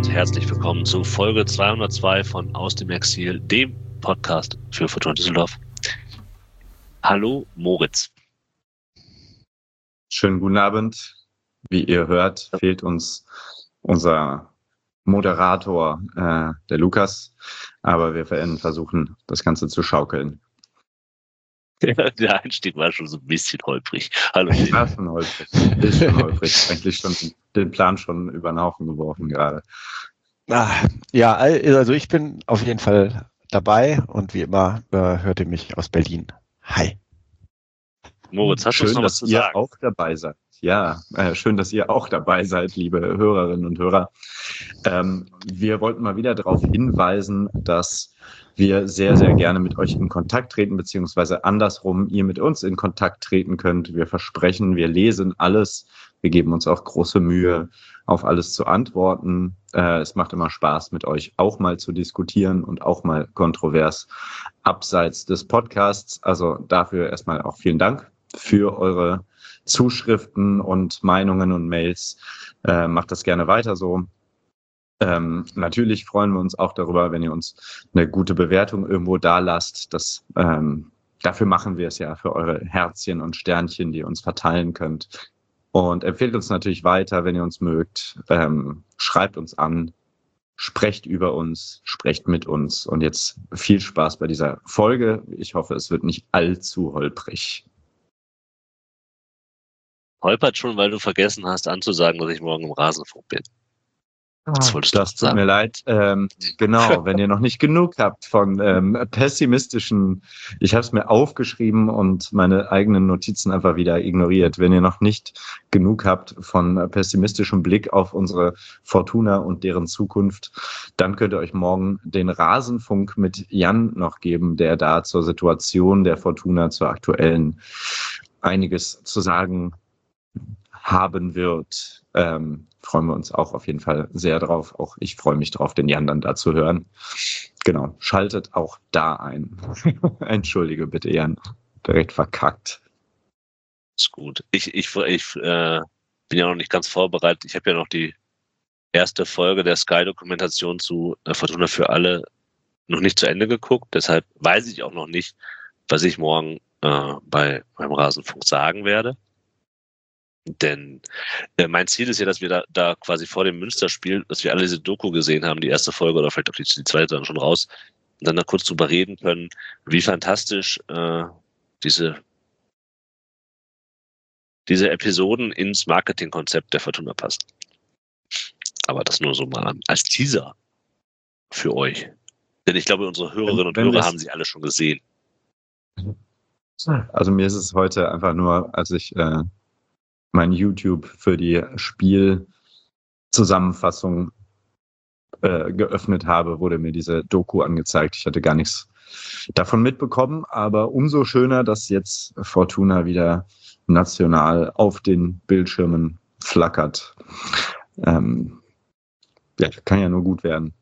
herzlich willkommen zu Folge 202 von Aus dem Exil, dem Podcast für Fortuna Düsseldorf. Hallo Moritz. Schönen guten Abend. Wie ihr hört, fehlt uns unser Moderator, der Lukas, aber wir werden versuchen, das Ganze zu schaukeln. Der Einstieg war schon so ein bisschen holprig. Hallo. War schon holprig. Ist schon holprig. Eigentlich schon den Plan schon über den Haufen geworfen gerade. Ja, also ich bin auf jeden Fall dabei und wie immer hört ihr mich aus Berlin. Hi. Moritz, hast du noch was zu sagen? Schön, dass ihr auch dabei seid. Ja, schön, dass ihr auch dabei seid, liebe Hörerinnen und Hörer. Wir wollten mal wieder darauf hinweisen, dass wir sehr, sehr gerne mit euch in Kontakt treten, beziehungsweise andersrum, ihr mit uns in Kontakt treten könnt. Wir versprechen, wir lesen alles. Wir geben uns auch große Mühe, auf alles zu antworten. Es macht immer Spaß, mit euch auch mal zu diskutieren und auch mal kontrovers abseits des Podcasts. Also dafür erstmal auch vielen Dank für eure Zuschriften und Meinungen und Mails. Macht das gerne weiter so. Natürlich freuen wir uns auch darüber, wenn ihr uns eine gute Bewertung irgendwo da lasst. Dafür machen wir es ja, für eure Herzchen und Sternchen, die ihr uns verteilen könnt. Und empfehlt uns natürlich weiter, wenn ihr uns mögt. Schreibt uns an, sprecht über uns, sprecht mit uns. Und jetzt viel Spaß bei dieser Folge. Ich hoffe, es wird nicht allzu holprig. Holpert schon, weil du vergessen hast anzusagen, dass ich morgen im Rasenfunk bin. Das tut mir leid. Genau, wenn ihr noch nicht genug habt von pessimistischen, ich habe es mir aufgeschrieben und meine eigenen Notizen einfach wieder ignoriert. Wenn ihr noch nicht genug habt von pessimistischem Blick auf unsere Fortuna und deren Zukunft, dann könnt ihr euch morgen den Rasenfunk mit Jan noch geben, der da zur Situation der Fortuna, zur aktuellen, einiges zu sagen haben wird. Freuen wir uns auch auf jeden Fall sehr drauf. Auch ich freue mich drauf, den Jan dann da zu hören. Genau, schaltet auch da ein. Entschuldige bitte, Jan. Direkt verkackt. Ist gut. Ich bin ja noch nicht ganz vorbereitet. Ich habe ja noch die erste Folge der Sky-Dokumentation zu Fortuna für alle noch nicht zu Ende geguckt. Deshalb weiß ich auch noch nicht, was ich morgen beim Rasenfunk sagen werde. Denn mein Ziel ist ja, dass wir da quasi vor dem Münsterspiel, dass wir alle diese Doku gesehen haben, die erste Folge oder vielleicht auch die zweite dann schon raus, und dann da kurz drüber reden können, wie fantastisch diese Episoden ins Marketingkonzept der Fortuna passen. Aber das nur so mal als Teaser für euch. Denn ich glaube, unsere Hörerinnen und Hörer haben sie alle schon gesehen. Also mir ist es heute einfach nur, als ich mein YouTube für die Spielzusammenfassung geöffnet habe, wurde mir diese Doku angezeigt. Ich hatte gar nichts davon mitbekommen, aber umso schöner, dass jetzt Fortuna wieder national auf den Bildschirmen flackert. Ja, kann ja nur gut werden.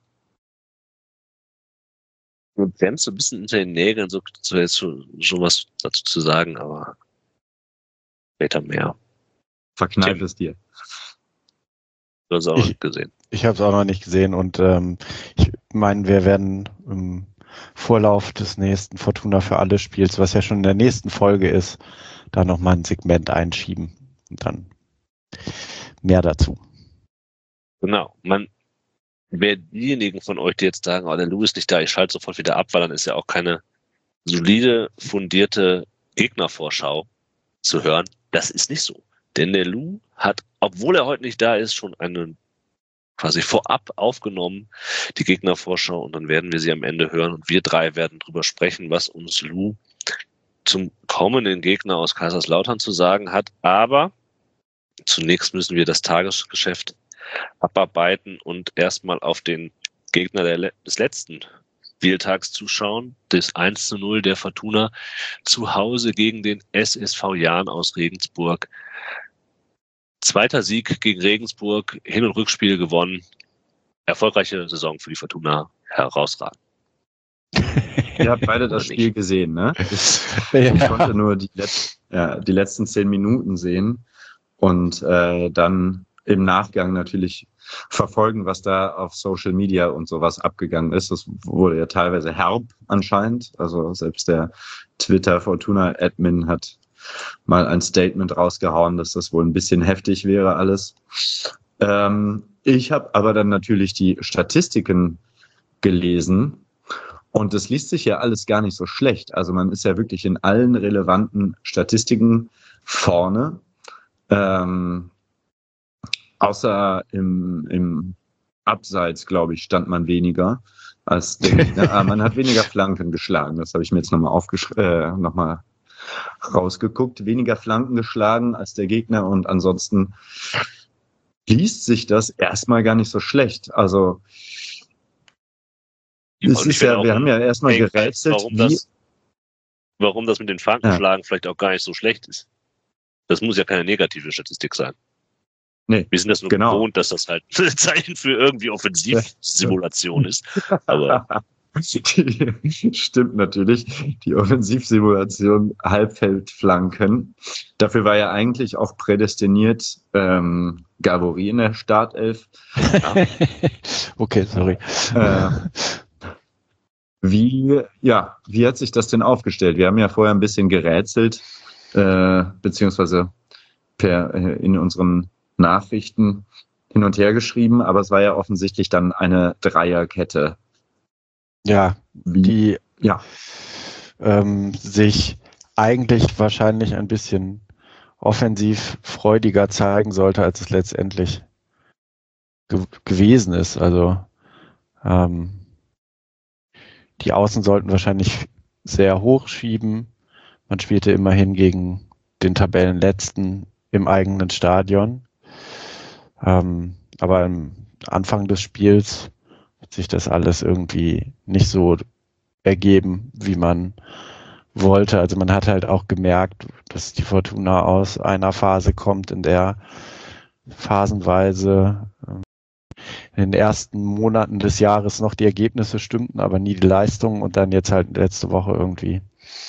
Du brennst so ein bisschen unter den Nägeln, so jetzt schon was dazu zu sagen, aber später mehr. Verkneif es dir. Du hast es auch noch nicht gesehen. Ich habe es auch noch nicht gesehen und ich meine, wir werden im Vorlauf des nächsten Fortuna für alle Spiels, was ja schon in der nächsten Folge ist, da nochmal ein Segment einschieben und dann mehr dazu. Genau. Wer diejenigen von euch, die jetzt sagen, oh, der Lou ist nicht da, ich schalte sofort wieder ab, weil dann ist ja auch keine solide, fundierte Gegnervorschau zu hören. Das ist nicht so. Denn der Lou hat, obwohl er heute nicht da ist, schon einen quasi vorab aufgenommen, die Gegnervorschau, und dann werden wir sie am Ende hören und wir drei werden drüber sprechen, was uns Lou zum kommenden Gegner aus Kaiserslautern zu sagen hat. Aber zunächst müssen wir das Tagesgeschäft abarbeiten und erstmal auf den Gegner des letzten Spieltags zuschauen, das 1:0 der Fortuna zu Hause gegen den SSV Jahn aus Regensburg. Zweiter Sieg gegen Regensburg, Hin- und Rückspiel gewonnen. Erfolgreiche Saison für die Fortuna, herausragend. Ihr habt beide das Spiel gesehen, ne? Ich konnte nur die letzten 10 Minuten sehen und dann im Nachgang natürlich verfolgen, was da auf Social Media und sowas abgegangen ist. Das wurde ja teilweise herb anscheinend. Also selbst der Twitter-Fortuna-Admin hat mal ein Statement rausgehauen, dass das wohl ein bisschen heftig wäre alles. Ich habe aber dann natürlich die Statistiken gelesen und das liest sich ja alles gar nicht so schlecht. Also man ist ja wirklich in allen relevanten Statistiken vorne. Außer im Abseits, glaube ich, stand man weniger als der Gegner. Man hat weniger Flanken geschlagen. Das habe ich mir jetzt nochmal rausgeguckt. Weniger Flanken geschlagen als der Gegner und ansonsten liest sich das erstmal gar nicht so schlecht. Also es ist ja, wir haben ja erstmal gerätselt, warum das mit den Flankenschlagen vielleicht auch gar nicht so schlecht ist. Das muss ja keine negative Statistik sein. Nee, wir sind das nur gewohnt, dass das halt ein Zeichen für irgendwie Offensivsimulation ist. Aber stimmt natürlich. Die Offensivsimulation Halbfeldflanken. Dafür war ja eigentlich auch prädestiniert Gabori in der Startelf. Okay, sorry. Wie hat sich das denn aufgestellt? Wir haben ja vorher ein bisschen gerätselt, beziehungsweise in unseren Nachrichten hin und her geschrieben, aber es war ja offensichtlich dann eine Dreierkette. Ja, die sich eigentlich wahrscheinlich ein bisschen offensiv freudiger zeigen sollte, als es letztendlich gewesen ist. Also die Außen sollten wahrscheinlich sehr hoch schieben. Man spielte immerhin gegen den Tabellenletzten im eigenen Stadion. Aber am Anfang des Spiels hat sich das alles irgendwie nicht so ergeben, wie man wollte. Also man hat halt auch gemerkt, dass die Fortuna aus einer Phase kommt, in der phasenweise in den ersten Monaten des Jahres noch die Ergebnisse stimmten, aber nie die Leistungen und dann jetzt halt letzte Woche irgendwie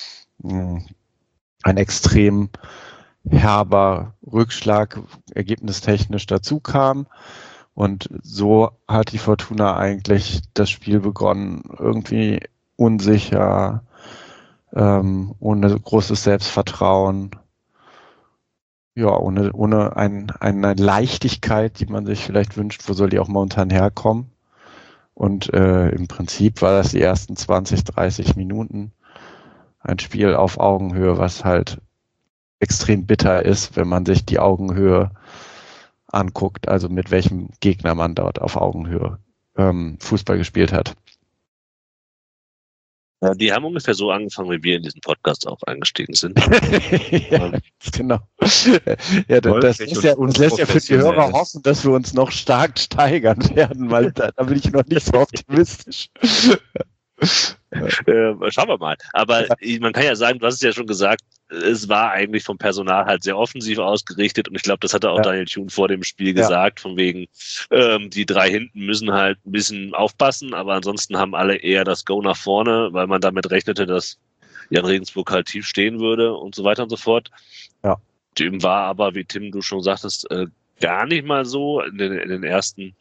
ein extrem herber Rückschlag ergebnistechnisch dazu kam. Und so hat die Fortuna eigentlich das Spiel begonnen, irgendwie unsicher, ohne großes Selbstvertrauen, ja, ohne eine Leichtigkeit, die man sich vielleicht wünscht, wo soll die auch momentan herkommen. Und im Prinzip war das die ersten 20, 30 Minuten ein Spiel auf Augenhöhe, was halt extrem bitter ist, wenn man sich die Augenhöhe anguckt, also mit welchem Gegner man dort auf Augenhöhe Fußball gespielt hat. Ja, die haben ungefähr so angefangen, wie wir in diesen Podcast auch eingestiegen sind. Ja, genau. Ja, das lässt ja für die Hörer hoffen, dass wir uns noch stark steigern werden, weil da bin ich noch nicht so optimistisch. Schauen wir mal. Aber man kann ja sagen, du hast es ja schon gesagt, es war eigentlich vom Personal halt sehr offensiv ausgerichtet und ich glaube, das hatte auch Daniel Thune vor dem Spiel gesagt, von wegen, die drei hinten müssen halt ein bisschen aufpassen, aber ansonsten haben alle eher das Go nach vorne, weil man damit rechnete, dass Jan Regensburg halt tief stehen würde und so weiter und so fort. Ja. Dem war aber, wie Tim, du schon sagtest, gar nicht mal so in den ersten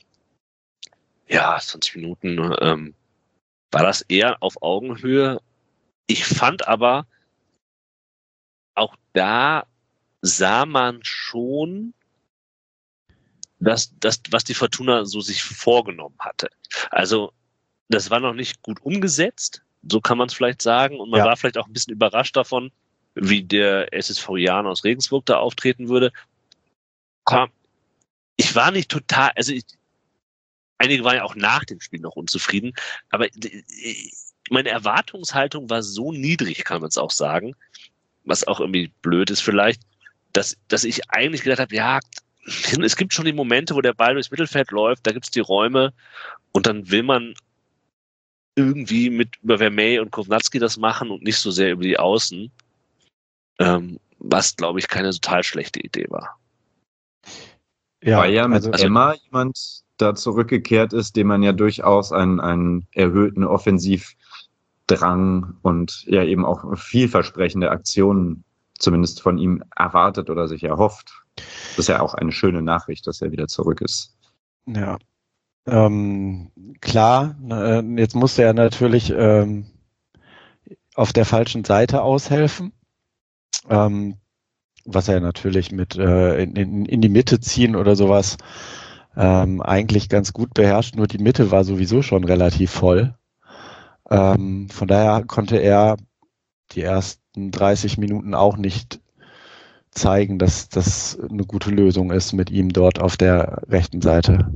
20 Minuten war das eher auf Augenhöhe. Ich fand aber, auch da sah man schon, dass das, was die Fortuna so sich vorgenommen hatte. Also das war noch nicht gut umgesetzt, so kann man es vielleicht sagen. Und man war vielleicht auch ein bisschen überrascht davon, wie der SSV Jahn aus Regensburg da auftreten würde. Ich war nicht total, einige waren ja auch nach dem Spiel noch unzufrieden, aber meine Erwartungshaltung war so niedrig, kann man es auch sagen, was auch irgendwie blöd ist vielleicht, dass ich eigentlich gedacht habe, es gibt schon die Momente, wo der Ball durchs Mittelfeld läuft, da gibt es die Räume und dann will man irgendwie über Vermey und Kovnatski das machen und nicht so sehr über die Außen, was, glaube ich, keine total schlechte Idee war. Ja, weil mit Emma jemand da zurückgekehrt ist, dem man ja durchaus einen erhöhten Offensivdrang und ja eben auch vielversprechende Aktionen zumindest von ihm erwartet oder sich erhofft. Das ist ja auch eine schöne Nachricht, dass er wieder zurück ist. Ja. Klar, jetzt musste er natürlich auf der falschen Seite aushelfen, was er natürlich mit in die Mitte ziehen oder sowas eigentlich ganz gut beherrscht, nur die Mitte war sowieso schon relativ voll. Von daher konnte er die ersten 30 Minuten auch nicht zeigen, dass das eine gute Lösung ist mit ihm dort auf der rechten Seite.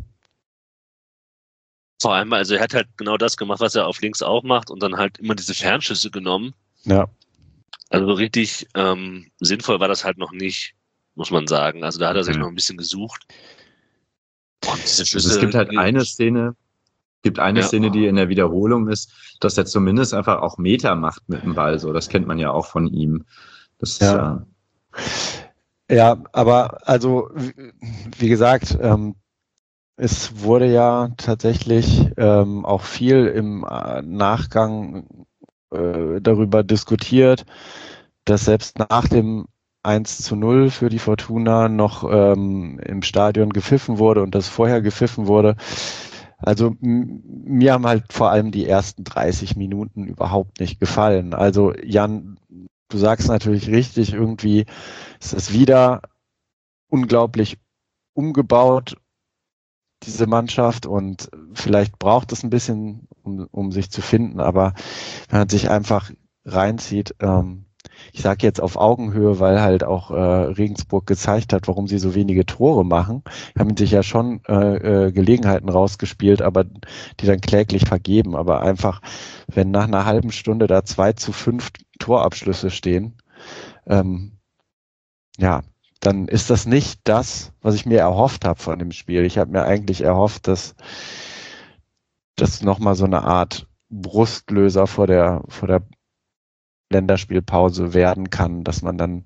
Vor allem, also er hat halt genau das gemacht, was er auf links auch macht und dann halt immer diese Fernschüsse genommen. Ja. Also so richtig sinnvoll war das halt noch nicht, muss man sagen. Also da hat er sich noch ein bisschen gesucht. Und diese Schüsse, also es gibt halt eine Szene, Szene, die in der Wiederholung ist, dass er zumindest einfach auch Meter macht mit dem Ball. So, das kennt man ja auch von ihm. Das ja. Ja, aber also wie gesagt, es wurde ja tatsächlich auch viel im Nachgang darüber diskutiert, dass selbst nach dem 1:0 für die Fortuna noch im Stadion gepfiffen wurde und das vorher gepfiffen wurde. Also mir haben halt vor allem die ersten 30 Minuten überhaupt nicht gefallen. Also Jan, du sagst natürlich richtig, irgendwie ist es wieder unglaublich umgebaut, diese Mannschaft, und vielleicht braucht es ein bisschen, um sich zu finden, aber wenn man sich einfach reinzieht, ich sage jetzt auf Augenhöhe, weil halt auch Regensburg gezeigt hat, warum sie so wenige Tore machen, haben sich ja schon Gelegenheiten rausgespielt, aber die dann kläglich vergeben, aber einfach, wenn nach einer halben Stunde da 2:5 Torabschlüsse stehen, ja, dann ist das nicht das, was ich mir erhofft habe von dem Spiel. Ich habe mir eigentlich erhofft, dass das nochmal so eine Art Brustlöser vor der Länderspielpause werden kann, dass man dann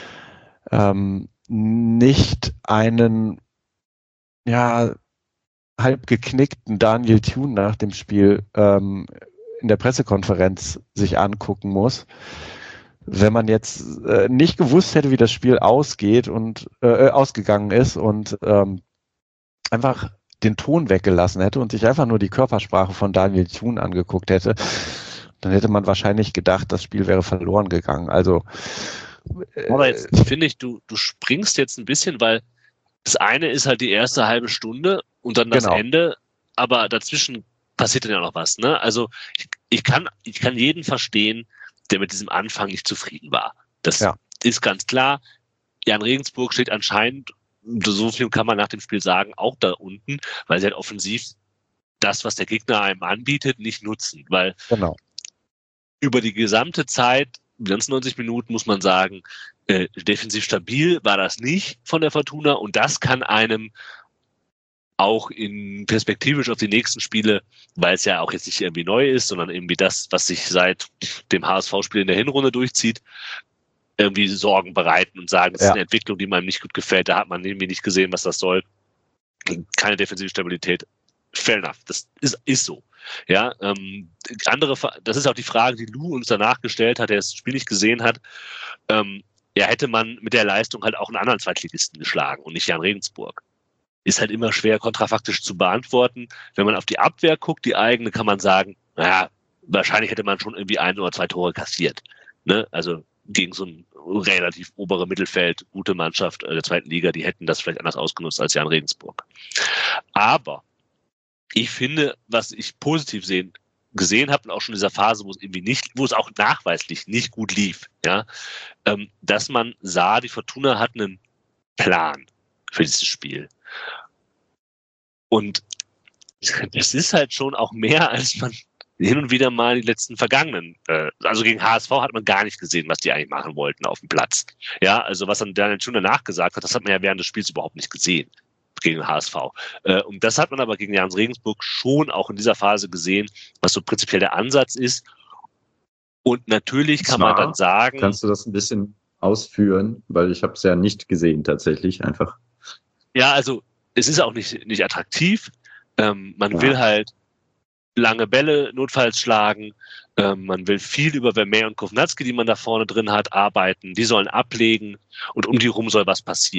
nicht einen halb geknickten Daniel Thune nach dem Spiel in der Pressekonferenz sich angucken muss. Wenn man jetzt nicht gewusst hätte, wie das Spiel ausgegangen ist und einfach den Ton weggelassen hätte und sich einfach nur die Körpersprache von Daniel Thune angeguckt hätte, dann hätte man wahrscheinlich gedacht, das Spiel wäre verloren gegangen. Also, aber jetzt finde ich, du springst jetzt ein bisschen, weil das eine ist halt die erste halbe Stunde und dann das Ende, aber dazwischen passiert dann ja noch was. Ne? Also ich kann jeden verstehen, der mit diesem Anfang nicht zufrieden war. Das ist ganz klar. Jan Regensburg steht anscheinend, so viel kann man nach dem Spiel sagen, auch da unten, weil sie halt offensiv das, was der Gegner einem anbietet, nicht nutzen. Weil über die gesamte Zeit, die ganzen 90 Minuten, muss man sagen, defensiv stabil war das nicht von der Fortuna und das kann einem auch in perspektivisch auf die nächsten Spiele, weil es ja auch jetzt nicht irgendwie neu ist, sondern irgendwie das, was sich seit dem HSV-Spiel in der Hinrunde durchzieht, irgendwie Sorgen bereiten und sagen, das ist eine Entwicklung, die meinem nicht gut gefällt, da hat man irgendwie nicht gesehen, was das soll. Keine defensive Stabilität. Fair enough, das ist so. Ja, das ist auch die Frage, die Lou uns danach gestellt hat, der das Spiel nicht gesehen hat. Hätte man mit der Leistung halt auch einen anderen Zweitligisten geschlagen und nicht Jan Regensburg. Ist halt immer schwer kontrafaktisch zu beantworten. Wenn man auf die Abwehr guckt, die eigene, kann man sagen, naja, wahrscheinlich hätte man schon irgendwie 1 oder 2 Tore kassiert. Ne? Also gegen so ein relativ obere Mittelfeld, gute Mannschaft der zweiten Liga, die hätten das vielleicht anders ausgenutzt als Jan Regensburg. Aber ich finde, was ich positiv gesehen habe, und auch schon in dieser Phase, wo es auch nachweislich nicht gut lief, ja, dass man sah, die Fortuna hat einen Plan für dieses Spiel. Und das ist halt schon auch mehr, als man hin und wieder mal die letzten vergangenen, also gegen HSV hat man gar nicht gesehen, was die eigentlich machen wollten auf dem Platz. Ja, also was dann Daniel Thune danach gesagt hat, das hat man ja während des Spiels überhaupt nicht gesehen gegen den HSV. Und das hat man aber gegen Jan Regensburg schon auch in dieser Phase gesehen, was so prinzipiell der Ansatz ist. Und natürlich kann man dann sagen... Kannst du das ein bisschen ausführen? Weil ich habe es ja nicht gesehen tatsächlich, einfach. Ja, also es ist auch nicht attraktiv. Man will halt lange Bälle notfalls schlagen. Man will viel über Vermeer und Kovnatski, die man da vorne drin hat, arbeiten. Die sollen ablegen und um die rum soll was passieren.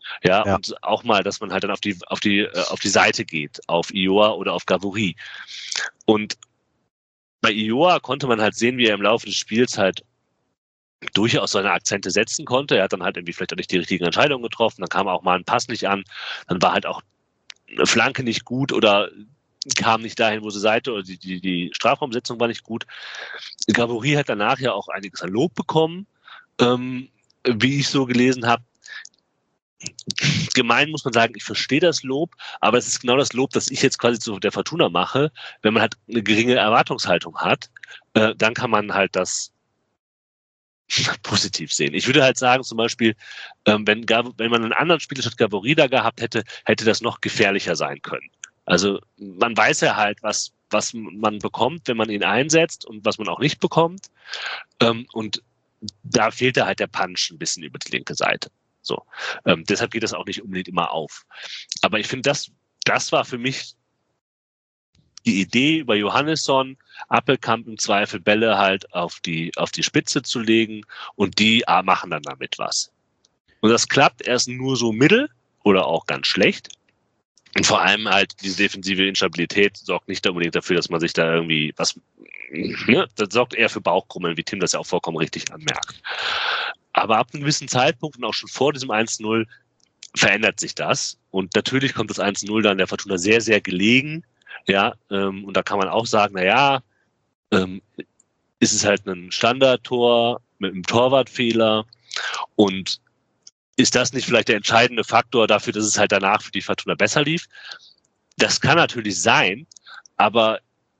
Ja, Ja. und auch mal, dass man halt dann auf die Seite geht, auf Ioa oder auf Gavory. Und bei Ioa konnte man halt sehen, wie er im Laufe des Spiels halt durchaus seine Akzente setzen konnte. Er hat dann halt irgendwie vielleicht auch nicht die richtigen Entscheidungen getroffen. Dann kam auch mal ein Pass nicht an. Dann war halt auch eine Flanke nicht gut oder kam nicht dahin, wo sie Seite oder die Strafraumsetzung war nicht gut. Gavory hat danach ja auch einiges an Lob bekommen, wie ich so gelesen habe. Gemein muss man sagen, ich verstehe das Lob, aber es ist genau das Lob, das ich jetzt quasi zu der Fortuna mache. Wenn man halt eine geringe Erwartungshaltung hat, dann kann man halt das positiv sehen. Ich würde halt sagen, zum Beispiel, wenn man einen anderen Spieler statt Gavory da gehabt hätte, hätte das noch gefährlicher sein können. Also man weiß ja halt, was man bekommt, wenn man ihn einsetzt und was man auch nicht bekommt. Und da fehlte halt der Punch ein bisschen über die linke Seite. So, deshalb geht das auch nicht unbedingt immer auf. Aber ich finde, das war für mich die Idee über Johannesson, Appelkamp im Zweifel Bälle halt auf die Spitze zu legen und die machen dann damit was. Und das klappt erst nur so mittel oder auch ganz schlecht. Und vor allem halt diese defensive Instabilität sorgt nicht unbedingt dafür, dass man sich da irgendwie was, ne, das sorgt eher für Bauchkrummeln, wie Tim das ja auch vollkommen richtig anmerkt. Aber ab einem gewissen Zeitpunkt und auch schon vor diesem 1-0 verändert sich das. Und natürlich kommt das 1-0 dann der Fortuna sehr, sehr gelegen. Ja, und da kann man auch sagen, naja, ist es halt ein Standardtor mit einem Torwartfehler und ist das nicht vielleicht der entscheidende Faktor dafür, dass es halt danach für die Fortuna besser lief? Das kann natürlich sein, aber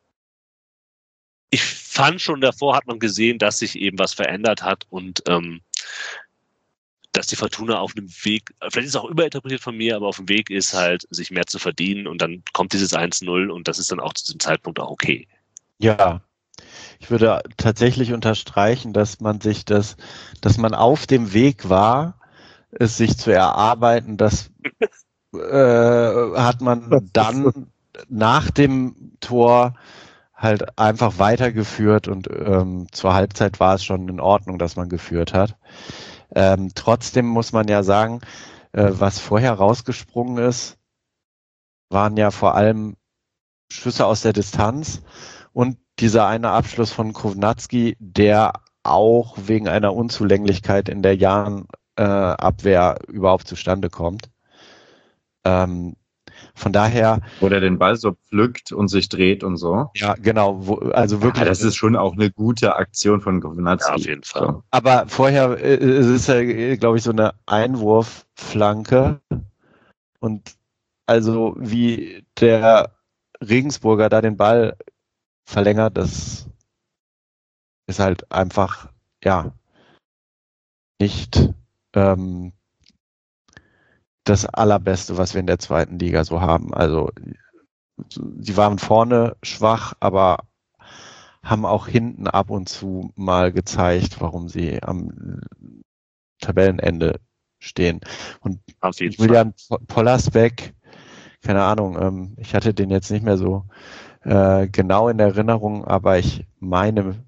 ich fand schon davor hat man gesehen, dass sich eben was verändert hat und dass die Fortuna auf einem Weg, vielleicht ist es auch überinterpretiert von mir, aber auf dem Weg ist halt, sich mehr zu verdienen und dann kommt dieses 1-0 und das ist dann auch zu diesem Zeitpunkt auch okay. Ja, ich würde tatsächlich unterstreichen, dass man auf dem Weg war, es sich zu erarbeiten, das hat man dann nach dem Tor halt einfach weitergeführt und zur Halbzeit war es schon in Ordnung, dass man geführt hat. Trotzdem muss man ja sagen, was vorher rausgesprungen ist, waren ja vor allem Schüsse aus der Distanz und dieser eine Abschluss von Kownacki, der auch wegen einer Unzulänglichkeit in der Abwehr überhaupt zustande kommt. Von daher. Wo der den Ball so pflückt und sich dreht und so. Ja, genau. Also wirklich. Ja, das ist schon auch eine gute Aktion von Kownacki. Ja, auf jeden Fall. So. Aber vorher ist es ja, glaube ich, so eine Einwurfflanke. Und also wie der Regensburger da den Ball verlängert, das ist halt einfach, ja, nicht das Allerbeste, was wir in der zweiten Liga so haben. Also sie waren vorne schwach, aber haben auch hinten ab und zu mal gezeigt, warum sie am Tabellenende stehen. Und Julian Pollersbeck, keine Ahnung, ich hatte den jetzt nicht mehr so genau in Erinnerung, aber ich meine,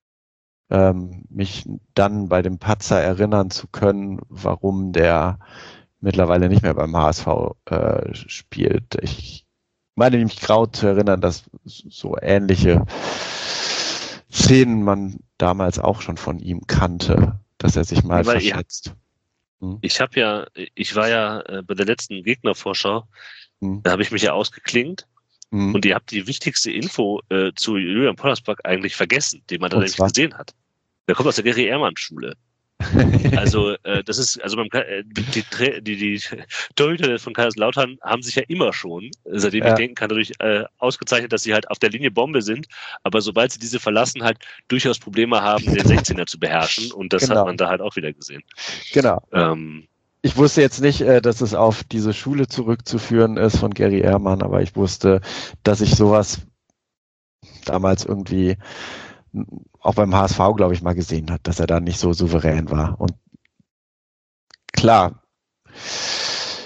mich dann bei dem Patzer erinnern zu können, warum der mittlerweile nicht mehr beim HSV spielt. Ich meine mich grau zu erinnern, dass so ähnliche Szenen man damals auch schon von ihm kannte, dass er sich mal verschätzt. Ich war ja bei der letzten Gegnervorschau, da habe ich mich ja ausgeklingt und ihr habt die wichtigste Info zu Julian Pollersbeck eigentlich vergessen, den man da nicht gesehen hat. Der kommt aus der Gary Ehrmann Schule. Also das ist, also die Torhüter von Kaiserslautern haben sich ja immer schon, seitdem ich denken kann, dadurch ausgezeichnet, dass sie halt auf der Linie Bombe sind, aber sobald sie diese verlassen, halt durchaus Probleme haben, den 16er zu beherrschen und das hat man da halt auch wieder gesehen. Genau. Ich wusste jetzt nicht, dass es auf diese Schule zurückzuführen ist von Gary Ehrmann, aber ich wusste, dass ich sowas damals irgendwie auch beim HSV, glaube ich, mal gesehen hat, dass er da nicht so souverän war. Und klar,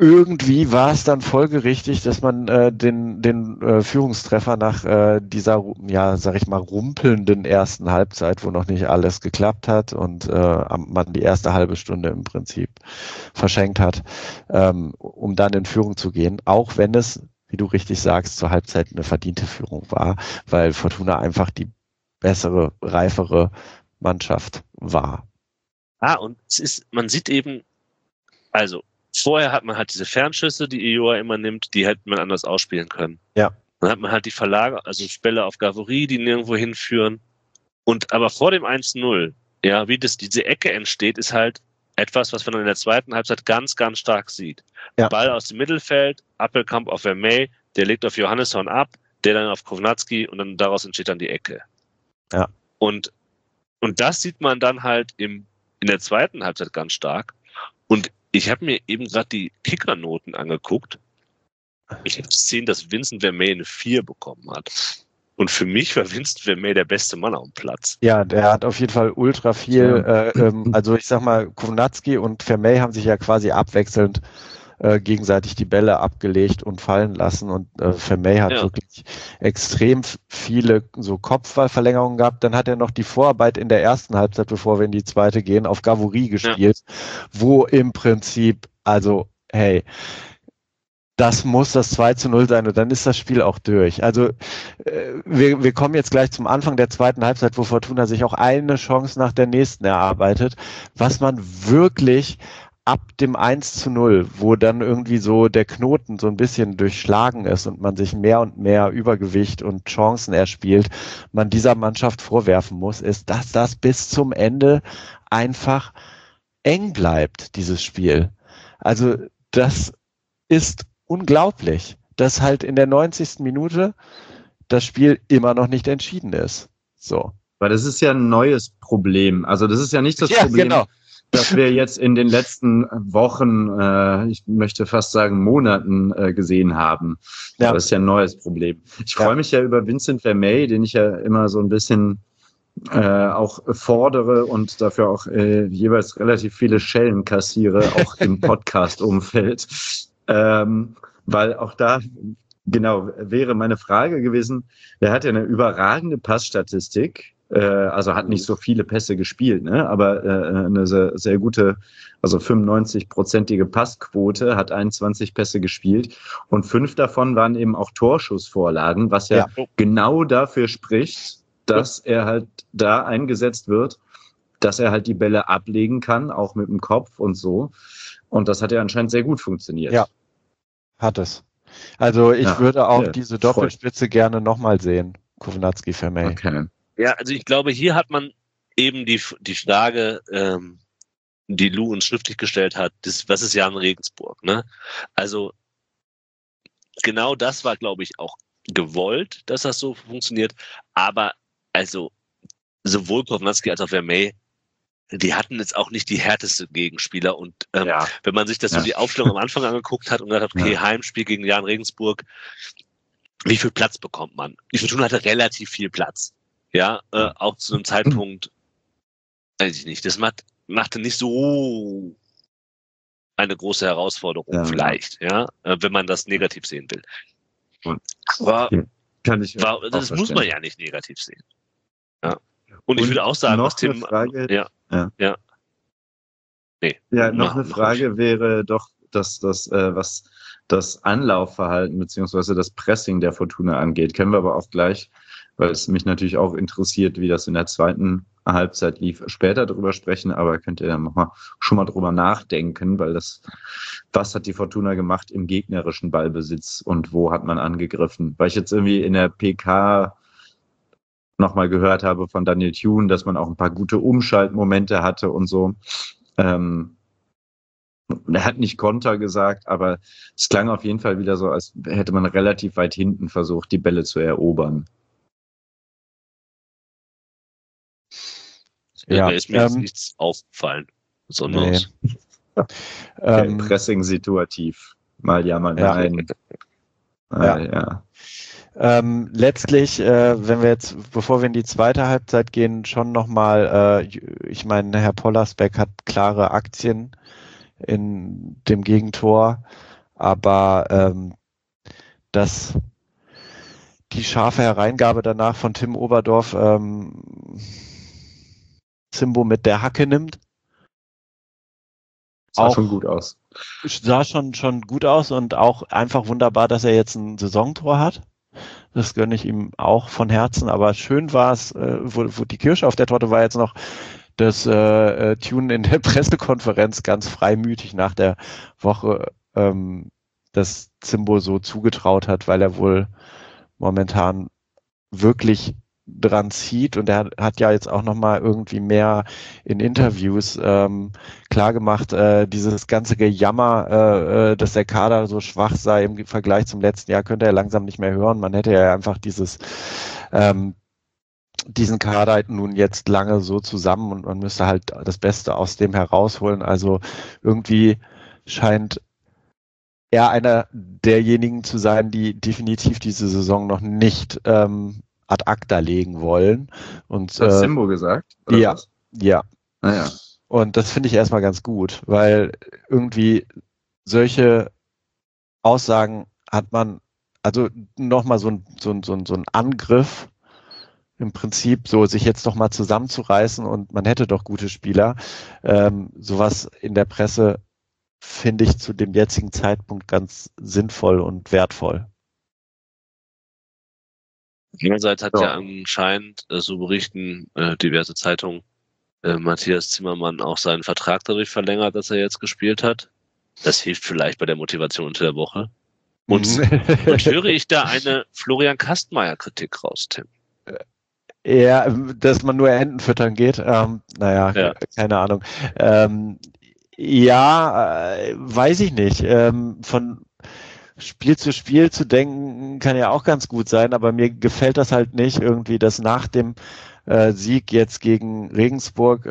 irgendwie war es dann folgerichtig, dass man den Führungstreffer nach dieser, ja, sag ich mal, rumpelnden ersten Halbzeit, wo noch nicht alles geklappt hat und man die erste halbe Stunde im Prinzip verschenkt hat, um dann in Führung zu gehen, auch wenn es, wie du richtig sagst, zur Halbzeit eine verdiente Führung war, weil Fortuna einfach die bessere, reifere Mannschaft war. Und man sieht eben, also vorher hat man halt diese Fernschüsse, die Ioa immer nimmt, die hätte man anders ausspielen können. Ja. Dann hat man halt die also Bälle auf Gavory, die nirgendwo hinführen. Aber vor dem 1-0, ja, wie diese Ecke entsteht, ist halt etwas, was man in der zweiten Halbzeit ganz, ganz stark sieht. Ja. Ball aus dem Mittelfeld, Appelkamp auf Vermey, der legt auf Johannesson ab, der dann auf Kownacki und dann daraus entsteht dann die Ecke. Ja. Und das sieht man dann halt in der zweiten Halbzeit ganz stark. Und ich habe mir eben gerade die Kickernoten angeguckt. Ich habe gesehen, dass Vincent Vermey eine 4 bekommen hat. Und für mich war Vincent Vermey der beste Mann auf dem Platz. Ja, der hat auf jeden Fall ultra viel, also ich sag mal, Kownacki und Vermey haben sich ja quasi abwechselnd gegenseitig die Bälle abgelegt und fallen lassen und Vermey hat wirklich extrem viele so Kopfballverlängerungen gehabt. Dann hat er noch die Vorarbeit in der ersten Halbzeit, bevor wir in die zweite gehen, auf Gavory gespielt, wo im Prinzip, also hey, das muss das 2-0 sein und dann ist das Spiel auch durch. Also wir kommen jetzt gleich zum Anfang der zweiten Halbzeit, wo Fortuna sich auch eine Chance nach der nächsten erarbeitet, was man wirklich ab dem 1-0, wo dann irgendwie so der Knoten so ein bisschen durchschlagen ist und man sich mehr und mehr Übergewicht und Chancen erspielt, man dieser Mannschaft vorwerfen muss, ist, dass das bis zum Ende einfach eng bleibt, dieses Spiel. Also das ist unglaublich, dass halt in der 90. Minute das Spiel immer noch nicht entschieden ist. So. Weil das ist ja ein neues Problem. Also das ist ja nicht das Problem, genau, das wir jetzt in den letzten Wochen, ich möchte fast sagen Monaten gesehen haben. Ja. Das ist ja ein neues Problem. Ich freue mich ja über Vincent Vermey, den ich ja immer so ein bisschen auch fordere und dafür auch jeweils relativ viele Schellen kassiere, auch im Podcast-Umfeld. Weil auch da, genau, wäre meine Frage gewesen, der hat ja eine überragende Passstatistik, also hat nicht so viele Pässe gespielt, ne? Aber eine sehr, sehr gute, also 95-prozentige Passquote, hat 21 Pässe gespielt und 5 davon waren eben auch Torschussvorlagen, was ja genau dafür spricht, dass er halt da eingesetzt wird, dass er halt die Bälle ablegen kann, auch mit dem Kopf und so. Und das hat ja anscheinend sehr gut funktioniert. Ja, hat es. Also ich würde auch diese Doppelspitze gerne nochmal sehen, Kownacki Vermey. Okay. Ja, also ich glaube, hier hat man eben die Frage, die Lou uns schriftlich gestellt hat, was ist Jan Regensburg, ne? Also genau das war, glaube ich, auch gewollt, dass das so funktioniert, aber also sowohl Kownacki als auch Vermey, die hatten jetzt auch nicht die härteste Gegenspieler und wenn man sich das so die Aufstellung am Anfang angeguckt hat und gesagt hat, okay, Heimspiel gegen Jan Regensburg, wie viel Platz bekommt man? Die Fortuna hatte relativ viel Platz. Ja, auch zu einem Zeitpunkt, weiß ich nicht, das machte nicht so eine große Herausforderung vielleicht, wenn man das negativ sehen will. Aber das muss man ja nicht negativ sehen. Ja. Und ich würde auch sagen, was Tim... Frage, noch eine Frage wäre doch, dass was das Anlaufverhalten beziehungsweise das Pressing der Fortuna angeht. Können wir aber auch gleich, weil es mich natürlich auch interessiert, wie das in der zweiten Halbzeit lief, später drüber sprechen, aber könnt ihr dann schon mal drüber nachdenken, weil was hat die Fortuna gemacht im gegnerischen Ballbesitz und wo hat man angegriffen? Weil ich jetzt irgendwie in der PK nochmal gehört habe von Daniel Thune, dass man auch ein paar gute Umschaltmomente hatte und so. Er hat nicht Konter gesagt, aber es klang auf jeden Fall wieder so, als hätte man relativ weit hinten versucht, die Bälle zu erobern. Mir ist mir jetzt nichts aufgefallen. Besonders. Okay, Pressing situativ. Mal ja, mal nein. Letztlich, wenn wir jetzt, bevor wir in die zweite Halbzeit gehen, schon nochmal, ich meine, Herr Pollersbeck hat klare Aktien in dem Gegentor. Aber dass die scharfe Hereingabe danach von Tim Oberdorf Zimbo mit der Hacke nimmt. Sah schon gut aus. Sah schon gut aus und auch einfach wunderbar, dass er jetzt ein Saisontor hat. Das gönne ich ihm auch von Herzen. Aber schön war es, wo die Kirsche auf der Torte war jetzt noch das Tune in der Pressekonferenz ganz freimütig nach der Woche, das Zimbo so zugetraut hat, weil er wohl momentan wirklich dran zieht und er hat ja jetzt auch nochmal irgendwie mehr in Interviews klargemacht, dieses ganze Gejammer, dass der Kader so schwach sei im Vergleich zum letzten Jahr, könnte er langsam nicht mehr hören. Man hätte ja einfach diesen Kader halt nun jetzt lange so zusammen und man müsste halt das Beste aus dem herausholen. Also irgendwie scheint er einer derjenigen zu sein, die definitiv diese Saison noch nicht ad acta legen wollen. Und, das hat Zimbo gesagt? Oder ja, was? ja. Naja. Und das finde ich erstmal ganz gut, weil irgendwie solche Aussagen hat man, also nochmal so ein Angriff, im Prinzip so sich jetzt doch mal zusammenzureißen und man hätte doch gute Spieler. Sowas in der Presse finde ich zu dem jetzigen Zeitpunkt ganz sinnvoll und wertvoll. Einerseits hat ja anscheinend, so berichten diverse Zeitungen, Matthias Zimmermann auch seinen Vertrag dadurch verlängert, dass er jetzt gespielt hat. Das hilft vielleicht bei der Motivation unter der Woche. Und höre ich da eine Florian Kastmeier-Kritik raus, Tim? Ja, dass man nur Enten füttern geht. Ja. Keine Ahnung. Weiß ich nicht. Von Spiel zu denken kann ja auch ganz gut sein, aber mir gefällt das halt nicht irgendwie, dass nach dem Sieg jetzt gegen Regensburg,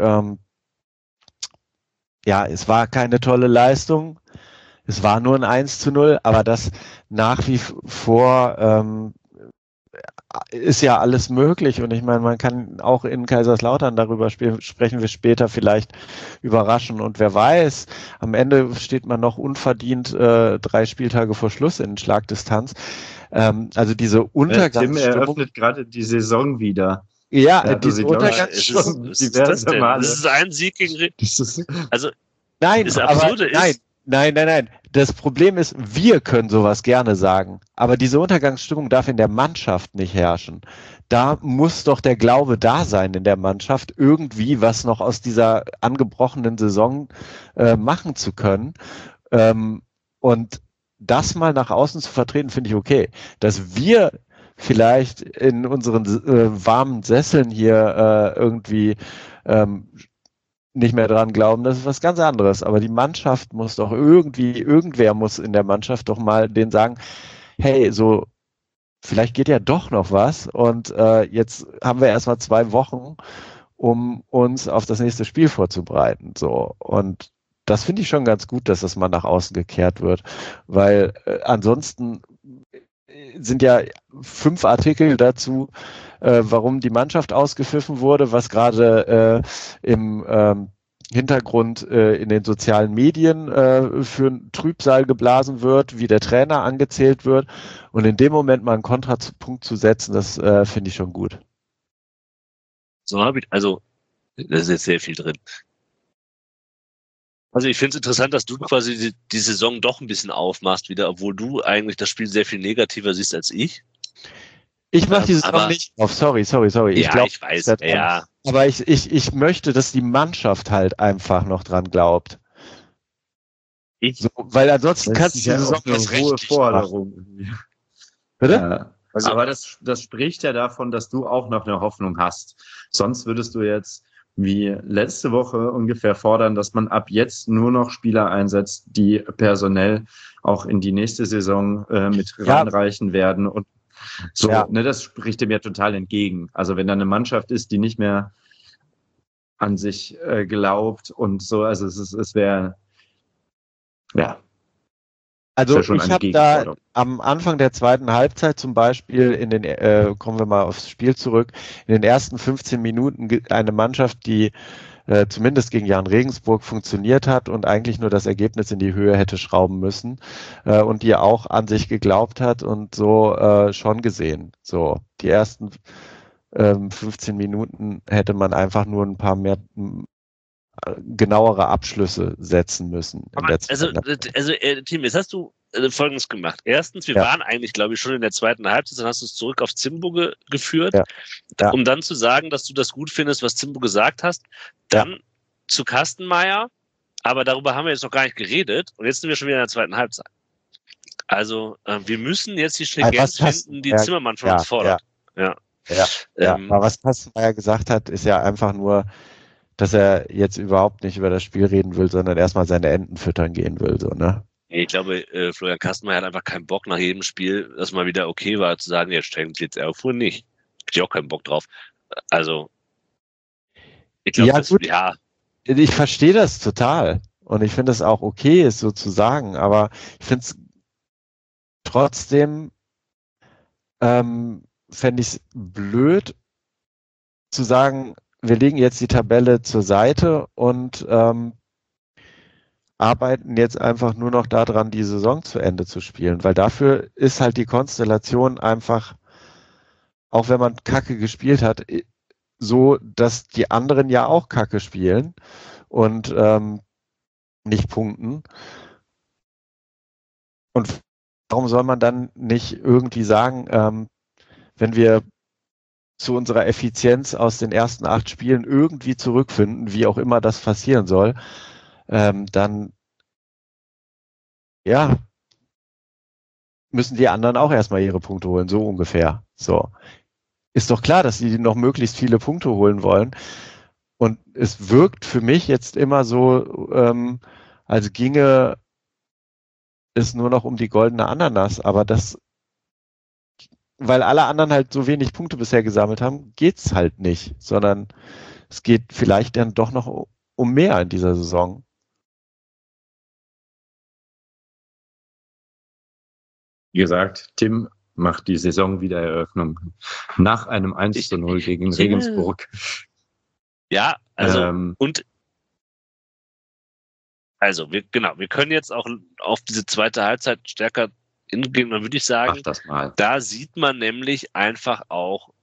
es war keine tolle Leistung, es war nur ein 1:0, aber das nach wie vor ist ja alles möglich und ich meine, man kann auch in Kaiserslautern darüber sprechen wir später vielleicht überraschen und wer weiß, am Ende steht man noch unverdient 3 Spieltage vor Schluss in Schlagdistanz. Also diese Untergangsstimmung. Tim eröffnet gerade die Saison wieder. Ja, diese Untergangsstimmung. Das ist ein Sieg gegen Also nein, das Absurde ist. Nein. Das Problem ist, wir können sowas gerne sagen, aber diese Untergangsstimmung darf in der Mannschaft nicht herrschen. Da muss doch der Glaube da sein in der Mannschaft, irgendwie was noch aus dieser angebrochenen Saison machen zu können. Und das mal nach außen zu vertreten, finde ich okay. Dass wir vielleicht in unseren warmen Sesseln hier irgendwie nicht mehr dran glauben, das ist was ganz anderes. Aber die Mannschaft muss doch irgendwer muss in der Mannschaft doch mal denen sagen, hey, so, vielleicht geht ja doch noch was und jetzt haben wir erstmal 2 Wochen, um uns auf das nächste Spiel vorzubereiten. So. Und das finde ich schon ganz gut, dass das mal nach außen gekehrt wird, weil ansonsten sind ja 5 Artikel dazu, warum die Mannschaft ausgepfiffen wurde, was gerade im Hintergrund in den sozialen Medien für einen Trübsal geblasen wird, wie der Trainer angezählt wird. Und in dem Moment mal einen Kontrapunkt zu setzen, das finde ich schon gut. Also, da ist jetzt sehr viel drin. Also ich finde es interessant, dass du quasi die Saison doch ein bisschen aufmachst wieder, obwohl du eigentlich das Spiel sehr viel negativer siehst als ich. Ich mache die Saison nicht auf. Sorry. Ich weiß, ja. Aber ich möchte, dass die Mannschaft halt einfach noch dran glaubt. Weil ansonsten kannst du die Saison eine hohe Forderung. Bitte? Ja. Aber das spricht ja davon, dass du auch noch eine Hoffnung hast. Sonst würdest du jetzt wie letzte Woche ungefähr fordern, dass man ab jetzt nur noch Spieler einsetzt, die personell auch in die nächste Saison mit reinreichen werden und so, das spricht dem ja total entgegen. Also wenn da eine Mannschaft ist, die nicht mehr an sich glaubt und so, also es wäre, ja. Also ja schon ich eine habe da Gegenforderung. am Anfang der zweiten Halbzeit zum Beispiel kommen wir mal aufs Spiel zurück, in den ersten 15 Minuten eine Mannschaft, die zumindest gegen Jan Regensburg funktioniert hat und eigentlich nur das Ergebnis in die Höhe hätte schrauben müssen und die auch an sich geglaubt hat und so schon gesehen. So, die ersten 15 Minuten hätte man einfach nur ein paar mehr genauere Abschlüsse setzen müssen in der zweiten Halbzeit. Tim, jetzt hast du Folgendes gemacht. Erstens, wir Ja. waren eigentlich, glaube ich, schon in der zweiten Halbzeit, dann hast du es zurück auf Zimbo geführt, Ja. Ja. um dann zu sagen, dass du das gut findest, was Zimbo gesagt hast. Dann zu Kastenmeier, aber darüber haben wir jetzt noch gar nicht geredet und jetzt sind wir schon wieder in der zweiten Halbzeit. Also wir müssen jetzt die Stringenz finden, die Zimmermann von uns fordert. Ja. Aber was Kastenmeier gesagt hat, ist ja einfach nur, dass er jetzt überhaupt nicht über das Spiel reden will, sondern erstmal seine Enten füttern gehen will, so, ne? Ich glaube, Florian Kastenmeier hat einfach keinen Bock nach jedem Spiel, das mal wieder okay war, zu sagen, jetzt stellen sie jetzt auf oder nicht. Hätte ich auch keinen Bock drauf. Also, ich glaube, ich verstehe das total. Und ich finde es auch okay, es so zu sagen, aber ich finde es trotzdem, fände ich es blöd zu sagen, wir legen jetzt die Tabelle zur Seite und arbeiten jetzt einfach nur noch daran, die Saison zu Ende zu spielen, weil dafür ist halt die Konstellation einfach, auch wenn man Kacke gespielt hat, so, dass die anderen ja auch Kacke spielen und nicht punkten. Und warum soll man dann nicht irgendwie sagen, wenn wir zu unserer Effizienz aus den ersten 8 Spielen irgendwie zurückfinden, wie auch immer das passieren soll, dann ja, müssen die anderen auch erstmal ihre Punkte holen, so ungefähr. So. Ist doch klar, dass die noch möglichst viele Punkte holen wollen. Und es wirkt für mich jetzt immer so, als ginge es nur noch um die goldene Ananas, aber das, weil alle anderen halt so wenig Punkte bisher gesammelt haben, geht's halt nicht, sondern es geht vielleicht dann doch noch um mehr in dieser Saison. Wie gesagt, Tim macht die Saisonwiedereröffnung nach einem 1:0 gegen Regensburg. Ja, also wir können jetzt auch auf diese zweite Halbzeit stärker hingehen, dann würde ich sagen, mach das mal. Da sieht man nämlich einfach auch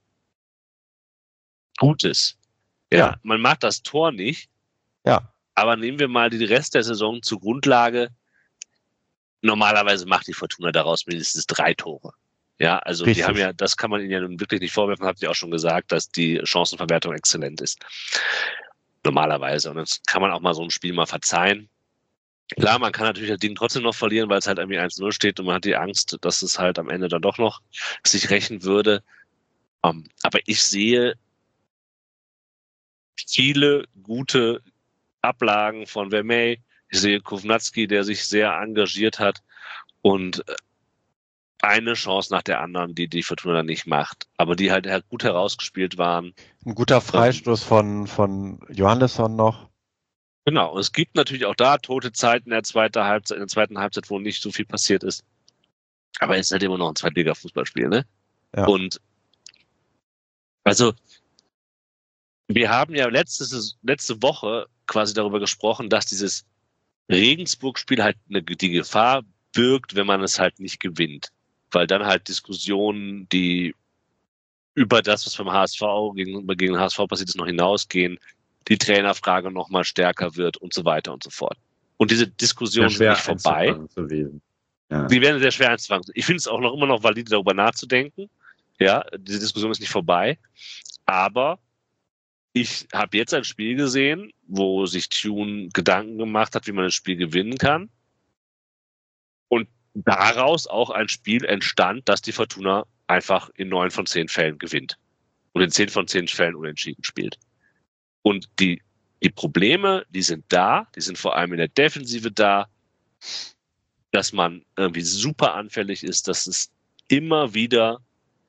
Gutes. Ja, man macht das Tor nicht. Ja. Aber nehmen wir mal den Rest der Saison zur Grundlage. Normalerweise macht die Fortuna daraus mindestens 3 Tore. Ja, also Richtig. Die haben ja, das kann man ihnen ja nun wirklich nicht vorwerfen, habt ihr auch schon gesagt, dass die Chancenverwertung exzellent ist. Normalerweise. Und jetzt kann man auch mal so ein Spiel mal verzeihen. Klar, man kann natürlich das Ding trotzdem noch verlieren, weil es halt irgendwie 1:0 steht und man hat die Angst, dass es halt am Ende dann doch noch sich rächen würde. Aber ich sehe viele gute Ablagen von Vermey. Ich sehe Kovnatski, der sich sehr engagiert hat und eine Chance nach der anderen, die die Fortuna nicht macht, aber die halt gut herausgespielt waren. Ein guter Freistoß von Johannesson noch. Genau, und es gibt natürlich auch da tote Zeiten in der zweiten Halbzeit, wo nicht so viel passiert ist. Aber es ist halt immer noch ein Zweitliga-Fußballspiel, ne? Ja. Und also wir haben ja letzte Woche quasi darüber gesprochen, dass dieses Regensburg-Spiel halt die Gefahr birgt, wenn man es halt nicht gewinnt. Weil dann halt Diskussionen, die über das, was beim HSV gegen den HSV passiert ist, noch hinausgehen, die Trainerfrage noch mal stärker wird und so weiter und so fort. Und diese Diskussionen sind nicht vorbei. Ja. Die werden sehr schwer einzufangen. Ich finde es auch immer noch valide, darüber nachzudenken. Ja, diese Diskussion ist nicht vorbei. Aber ich habe jetzt ein Spiel gesehen, wo sich Tune Gedanken gemacht hat, wie man das Spiel gewinnen kann. Und daraus auch ein Spiel entstand, dass die Fortuna einfach in 9 von 10 Fällen gewinnt. Und in 10 von 10 Fällen unentschieden spielt. Und die Probleme, die sind da, die sind vor allem in der Defensive da, dass man irgendwie super anfällig ist, dass es immer wieder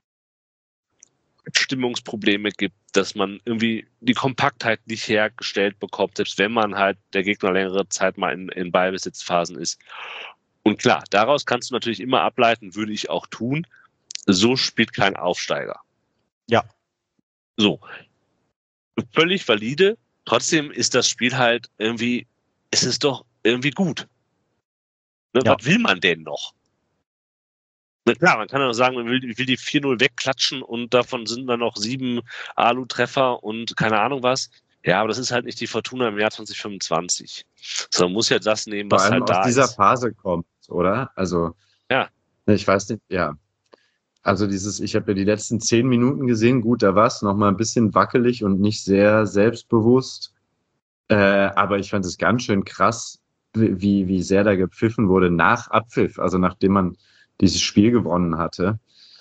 Stimmungsprobleme gibt, dass man irgendwie die Kompaktheit nicht hergestellt bekommt, selbst wenn man halt der Gegner längere Zeit mal in Ballbesitzphasen ist. Und klar, daraus kannst du natürlich immer ableiten, würde ich auch tun, so spielt kein Aufsteiger. Ja. So. Völlig valide. Trotzdem ist das Spiel halt irgendwie, es ist doch irgendwie gut. Ne, Ja. Was will man denn noch? Na klar, man kann ja noch sagen, man will die 4-0 wegklatschen und davon sind dann noch 7 Alu-Treffer und keine Ahnung was. Ja, aber das ist halt nicht die Fortuna im Jahr 2025. So, man muss ja das nehmen, Vor was allem halt aus da dieser ist. Phase kommt, oder? Also, Ja. ich weiß nicht, ja. Also ich habe ja die letzten 10 Minuten gesehen, gut, da war es noch mal ein bisschen wackelig und nicht sehr selbstbewusst. Aber ich fand es ganz schön krass, wie sehr da gepfiffen wurde nach Abpfiff, also nachdem man dieses Spiel gewonnen hatte.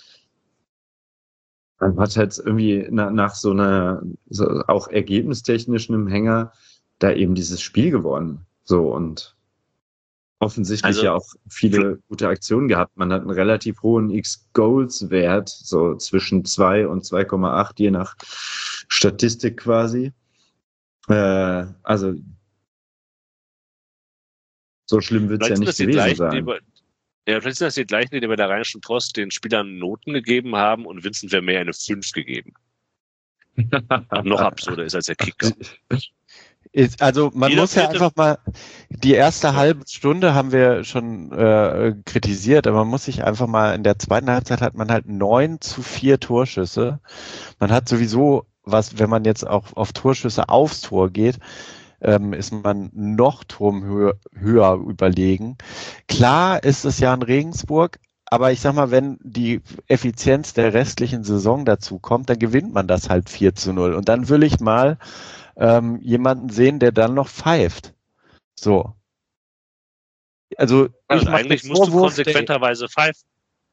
Man hat halt irgendwie nach so einer, so auch ergebnistechnischen Hänger, da eben dieses Spiel gewonnen. So, und offensichtlich Also, ja auch viele gute Aktionen gehabt. Man hat einen relativ hohen X-Goals-Wert, so zwischen 2 und 2,8, je nach Statistik quasi. Also so schlimm wird es ja vielleicht sind nicht das die gewesen gleichen, sein. vielleicht sind das die gleichen, die bei der Rheinischen Post den Spielern Noten gegeben haben und Vincent Vermeer eine 5 gegeben. Noch absurder ist als der Kicker. Also man Jeder muss ja vierte- einfach mal, die erste Ja. halbe Stunde haben wir schon kritisiert, aber man muss sich einfach mal, in der zweiten Halbzeit hat man halt 9-4 Torschüsse. Man hat sowieso, wenn man jetzt auch auf Torschüsse aufs Tor geht, ist man noch höher überlegen. Klar ist es ja in Regensburg, aber ich sag mal, wenn die Effizienz der restlichen Saison dazu kommt, dann gewinnt man das halt 4-0. Und dann will ich mal jemanden sehen, der dann noch pfeift. So. Also Also ich mache eigentlich den musst du Vorwurf, konsequenterweise pfeifen.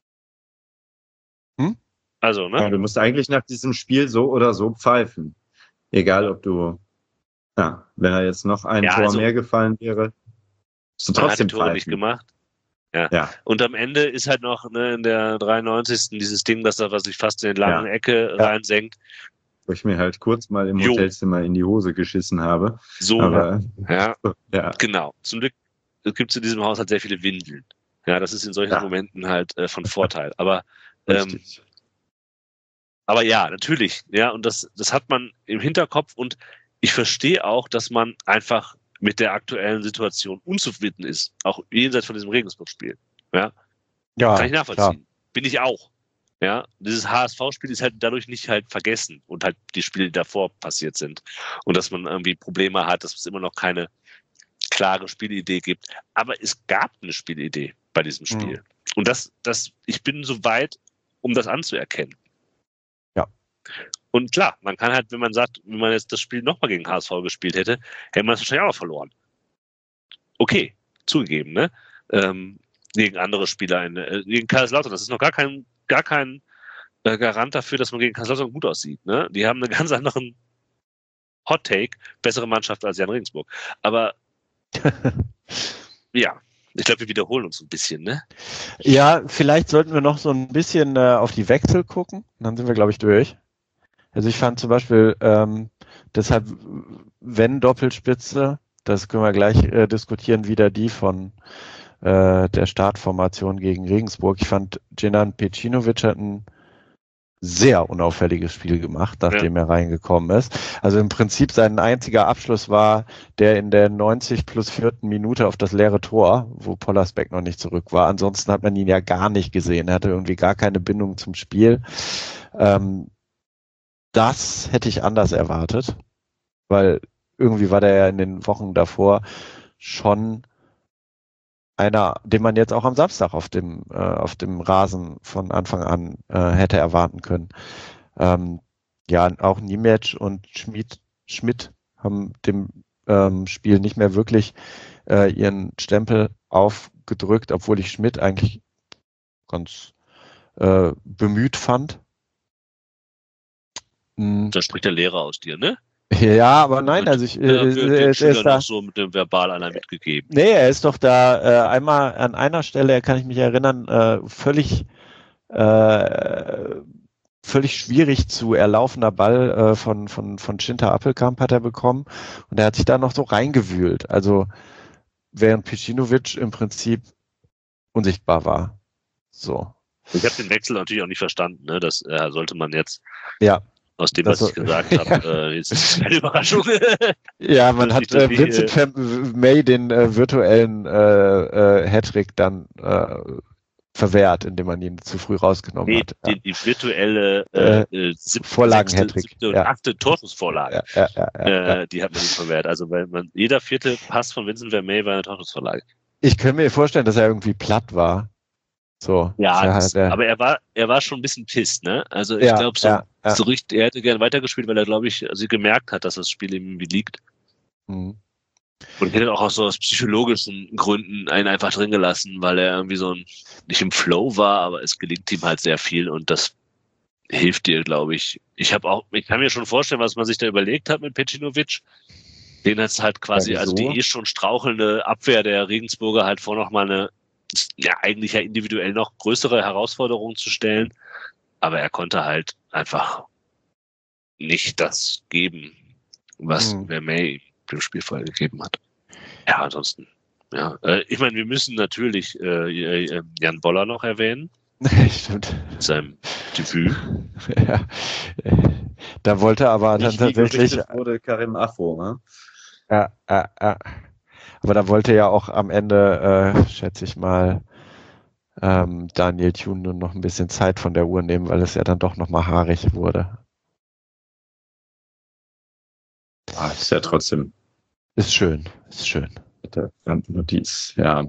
Also, ne? Ja, du musst eigentlich nach diesem Spiel so oder so pfeifen. Egal, ob du, ja, wenn da jetzt noch ein Ja, Tor also- mehr gefallen wäre, musst du Man hat die trotzdem Tore nicht pfeifen. gemacht. Ja. Ja, Und am Ende ist halt noch in der 93. dieses Ding, was sich fast in die lange Ja. Ecke Ja. reinsenkt. wo ich mir halt kurz mal im Jo. Hotelzimmer in die Hose geschissen habe. So, Aber ja, ja, genau. Zum Glück gibt es in diesem Haus halt sehr viele Windeln. Ja, das ist in solchen Ja. Momenten halt von Vorteil. Aber richtig. Aber ja, natürlich. Ja, und das hat man im Hinterkopf und ich verstehe auch, dass man einfach mit der aktuellen Situation unzufrieden ist. Auch jenseits von diesem Regensburg-Spiel. Ja, ja, kann ich nachvollziehen. klar. Bin ich auch. Ja, dieses HSV-Spiel ist halt dadurch nicht halt vergessen und halt die Spiele, die davor passiert sind. Und dass man irgendwie Probleme hat, dass es immer noch keine klare Spielidee gibt. Aber es gab eine Spielidee bei diesem Spiel. Und ich bin so weit, um das anzuerkennen. Ja. Und klar, man kann halt, wenn man sagt, wenn man jetzt das Spiel nochmal gegen HSV gespielt hätte, hätte man es wahrscheinlich auch noch verloren. Okay, zugegeben, ne? Gegen andere Spieler, gegen Kaiserslautern, das ist noch gar kein Garant dafür, dass man gegen Kaiserslautern gut aussieht. Ne? Die haben einen ganz anderen Hot-Take, bessere Mannschaft als Jan Regensburg. Aber ja, ich glaube, wir wiederholen uns ein bisschen, ne? Ja, vielleicht sollten wir noch so ein bisschen auf die Wechsel gucken. Dann sind wir, glaube ich, durch. Also ich fand zum Beispiel, deshalb, wenn Doppelspitze, das können wir gleich diskutieren, wieder die von der Startformation gegen Regensburg. Ich fand, Djenan Pecinovic hat ein sehr unauffälliges Spiel gemacht, nachdem er reingekommen ist. Also im Prinzip sein einziger Abschluss war der in der 90+4. Minute auf das leere Tor, wo Pollersbeck noch nicht zurück war. Ansonsten hat man ihn ja gar nicht gesehen. Er hatte irgendwie gar keine Bindung zum Spiel. Das hätte ich anders erwartet, weil irgendwie war der ja in den Wochen davor schon einer, den man jetzt auch am Samstag auf dem Rasen von Anfang an hätte erwarten können. Ja, auch Niemetsch und Schmidt haben dem Spiel nicht mehr wirklich ihren Stempel aufgedrückt, obwohl ich Schmidt eigentlich ganz bemüht fand. Da spricht der Lehrer aus dir, ne? Ja, aber nein, also er ist ist da noch so mit dem Verbal einer mitgegeben. Nee, er ist doch da einmal an einer Stelle, kann ich mich erinnern, völlig schwierig zu erlaufender Ball von Schinter Appelkamp hat er bekommen und er hat sich da noch so reingewühlt. Also während Pecinovic im Prinzip unsichtbar war. So. Ich habe den Wechsel natürlich auch nicht verstanden. Ne? Das sollte man jetzt Ja. aus dem, was ich gesagt habe, jetzt ist es keine Überraschung. Ja, man hat Vincent May den virtuellen Hattrick dann verwehrt, indem man ihn zu früh rausgenommen hat. Ja. Die virtuelle Vorlagen-Hattrick. Und 8. Torschussvorlage. Die hat man nicht verwehrt. Also weil jeder 4. Pass von Vincent May war eine Torschussvorlage. Ich könnte mir vorstellen, dass er irgendwie platt war. So. Ja, aber er war schon ein bisschen pisst, ne? Also ich glaube, so richtig, er hätte gern weitergespielt, weil er, glaube ich, gemerkt hat, dass das Spiel ihm irgendwie liegt. Mhm. Und ich hätte auch so aus psychologischen Gründen einen einfach drin gelassen, weil er irgendwie nicht im Flow war, aber es gelingt ihm halt sehr viel und das hilft dir, glaube ich. Ich kann mir schon vorstellen, was man sich da überlegt hat mit Pecinovic. Den hat es halt quasi, also die schon strauchelnde Abwehr der Regensburger halt vor nochmal eine eigentlich individuell noch größere Herausforderungen zu stellen. Aber er konnte halt einfach nicht das geben, was Vermey dem Spiel vorher gegeben hat. Ja, ansonsten, ja. Ich meine, wir müssen natürlich Jan Boller noch erwähnen. Stimmt. Mit seinem Debüt. Ja. Da wollte aber nicht dann tatsächlich... wurde Karim Afo, ne? Ja. Aber da wollte ja auch am Ende, schätze ich mal, Daniel Thune nur noch ein bisschen Zeit von der Uhr nehmen, weil es ja dann doch nochmal haarig wurde. Ist ja trotzdem. Ist schön. Notiz, ja.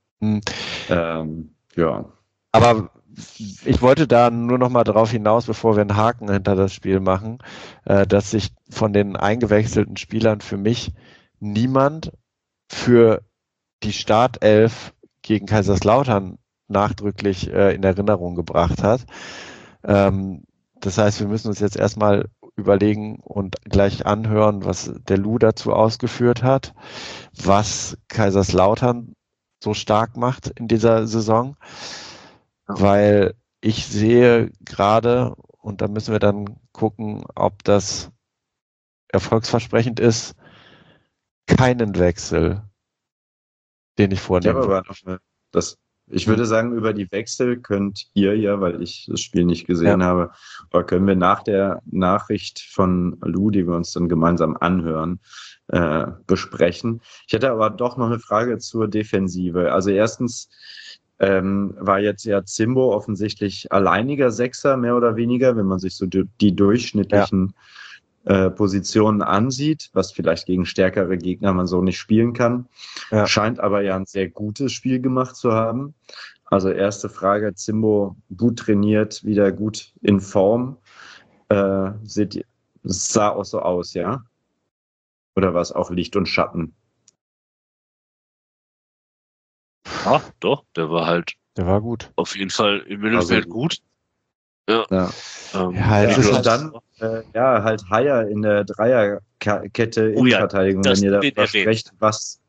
Ja. Aber ich wollte da nur noch mal drauf hinaus, bevor wir einen Haken hinter das Spiel machen, dass sich von den eingewechselten Spielern für mich niemand für die Startelf gegen Kaiserslautern nachdrücklich in Erinnerung gebracht hat. Das heißt, wir müssen uns jetzt erstmal überlegen und gleich anhören, was der Lou dazu ausgeführt hat, was Kaiserslautern so stark macht in dieser Saison, weil ich sehe gerade, und da müssen wir dann gucken, ob das erfolgsversprechend ist, keinen Wechsel, den ich vornehme. Aber ich würde sagen, über die Wechsel könnt ihr ja, weil ich das Spiel nicht gesehen habe, oder können wir nach der Nachricht von Lou, die wir uns dann gemeinsam anhören, besprechen. Ich hätte aber doch noch eine Frage zur Defensive. Also erstens war jetzt ja Zimbo offensichtlich alleiniger Sechser, mehr oder weniger, wenn man sich so die durchschnittlichen Positionen ansieht, was vielleicht gegen stärkere Gegner man so nicht spielen kann. Ja. Scheint aber ja ein sehr gutes Spiel gemacht zu haben. Also erste Frage, Zimbo gut trainiert, wieder gut in Form. Sah auch so aus, ja? Oder war es auch Licht und Schatten? Ja, doch, der war gut. Auf jeden Fall im Mittelfeld gut. Ja. Und dann halt Haier in der Dreierkette Innenverteidigung, wenn ihr darüber sprecht, dass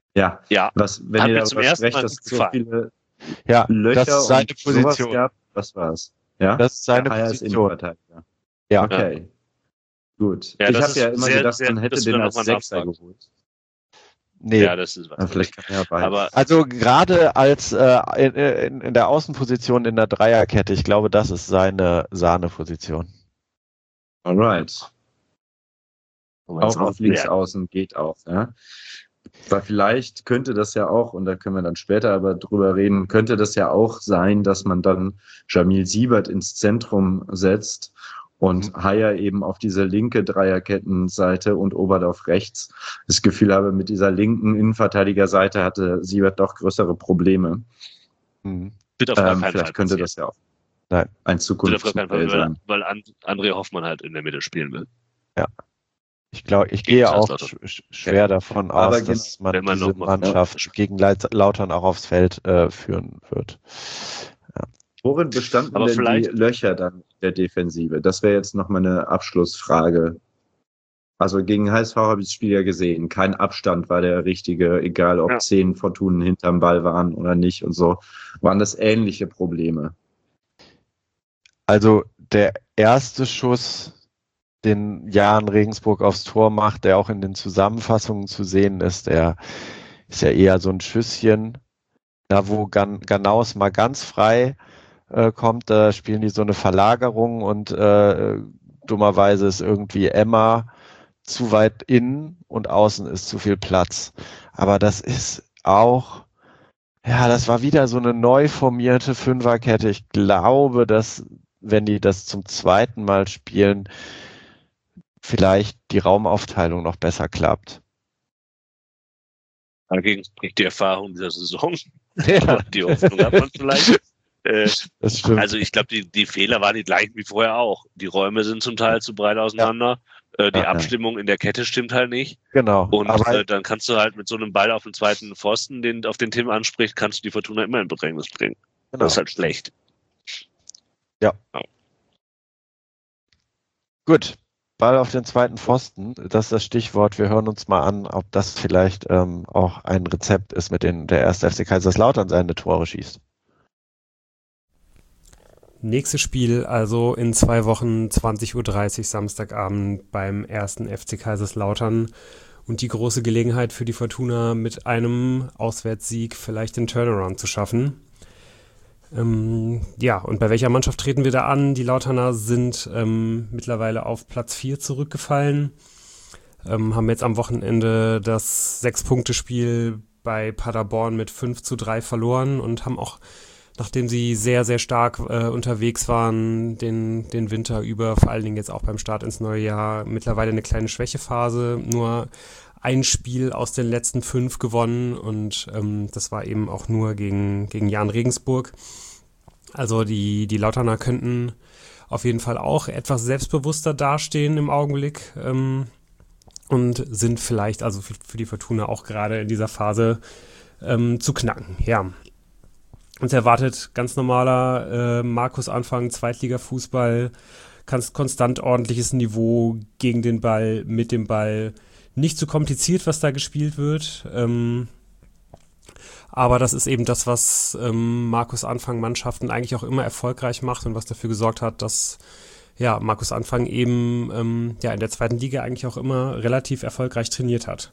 so viele Löcher das ist seine und Position. Sowas gab. Was war's? Ja? Das ist seine Haier ist Innenverteidiger. Ja. Okay. Gut. Ich habe ja immer gedacht, man hätte den als Sechser geholt. Nee. Ja, das ist was. Vielleicht kann er aber also gerade als in der Außenposition in der Dreierkette, ich glaube, das ist seine Sahneposition. Alright. Auch auf links außen geht auch, ja. Weil vielleicht könnte das ja auch, und da können wir dann später aber drüber reden, könnte das ja auch sein, dass man dann Jamil Siebert ins Zentrum setzt und Haier eben auf diese linke Dreierkettenseite und Oberdorf rechts. Das Gefühl habe, mit dieser linken Innenverteidigerseite hatte Siebert doch größere Probleme. Vielleicht könnte das ja auch ein Zukunftsmodell sein. Weil André Hoffmann halt in der Mitte spielen will. Ja. Ich glaube, ich gehe auch schwer davon aus, dass man diese Mannschaft gegen Lautern auch aufs Feld führen wird. Ja. Worin bestanden denn die Löcher dann der Defensive? Das wäre jetzt noch mal eine Abschlussfrage. Also gegen HSV habe ich das Spiel ja gesehen. Kein Abstand war der richtige, egal ob 10 Fortunen hinterm Ball waren oder nicht und so. Waren das ähnliche Probleme? Also der erste Schuss, den Jan Regensburg aufs Tor macht, der auch in den Zusammenfassungen zu sehen ist, der ist ja eher so ein Schüsschen. Da wo Ganaus mal ganz frei kommt, da spielen die so eine Verlagerung und dummerweise ist irgendwie Emma zu weit innen und außen ist zu viel Platz. Aber das ist auch, ja, das war wieder so eine neu formierte Fünferkette. Ich glaube, dass, wenn die das zum zweiten Mal spielen, vielleicht die Raumaufteilung noch besser klappt. Dagegen spricht die Erfahrung dieser Saison. Ja. Aber die Hoffnung hat man vielleicht. Das stimmt. Also ich glaube, die Fehler waren die gleichen wie vorher auch. Die Räume sind zum Teil zu breit auseinander. Die Abstimmung in der Kette stimmt halt nicht. Genau. Und dann kannst du halt mit so einem Ball auf den zweiten Pfosten, auf den Tim anspricht, kannst du die Fortuna immer in Bedrängnis bringen. Genau. Das ist halt schlecht. Ja. Gut. Ball auf den zweiten Pfosten, das ist das Stichwort. Wir hören uns mal an, ob das vielleicht auch ein Rezept ist, mit dem der erste FC Kaiserslautern seine Tore schießt. Nächstes Spiel also in 2 Wochen, 20:30 Uhr Samstagabend beim ersten FC Kaiserslautern. Und die große Gelegenheit für die Fortuna, mit einem Auswärtssieg vielleicht den Turnaround zu schaffen. Ja, und bei welcher Mannschaft treten wir da an? Die Lauterner sind mittlerweile auf Platz 4 zurückgefallen, haben jetzt am Wochenende das 6-Punkte-Spiel bei Paderborn mit 5:3 verloren und haben auch, nachdem sie sehr, sehr stark unterwegs waren, den Winter über, vor allen Dingen jetzt auch beim Start ins neue Jahr, mittlerweile eine kleine Schwächephase, nur ein Spiel aus den letzten 5 gewonnen und das war eben auch nur gegen Jahn Regensburg. Also die Lauterner könnten auf jeden Fall auch etwas selbstbewusster dastehen im Augenblick und sind vielleicht also für die Fortuna auch gerade in dieser Phase zu knacken. Ja. Uns erwartet ganz normaler Markus-Anfang, Zweitliga-Fußball, konstant ordentliches Niveau gegen den Ball, mit dem Ball. Nicht so kompliziert, was da gespielt wird. Aber das ist eben das, was Markus Anfang Mannschaften eigentlich auch immer erfolgreich macht und was dafür gesorgt hat, dass ja, Markus Anfang eben in der zweiten Liga eigentlich auch immer relativ erfolgreich trainiert hat.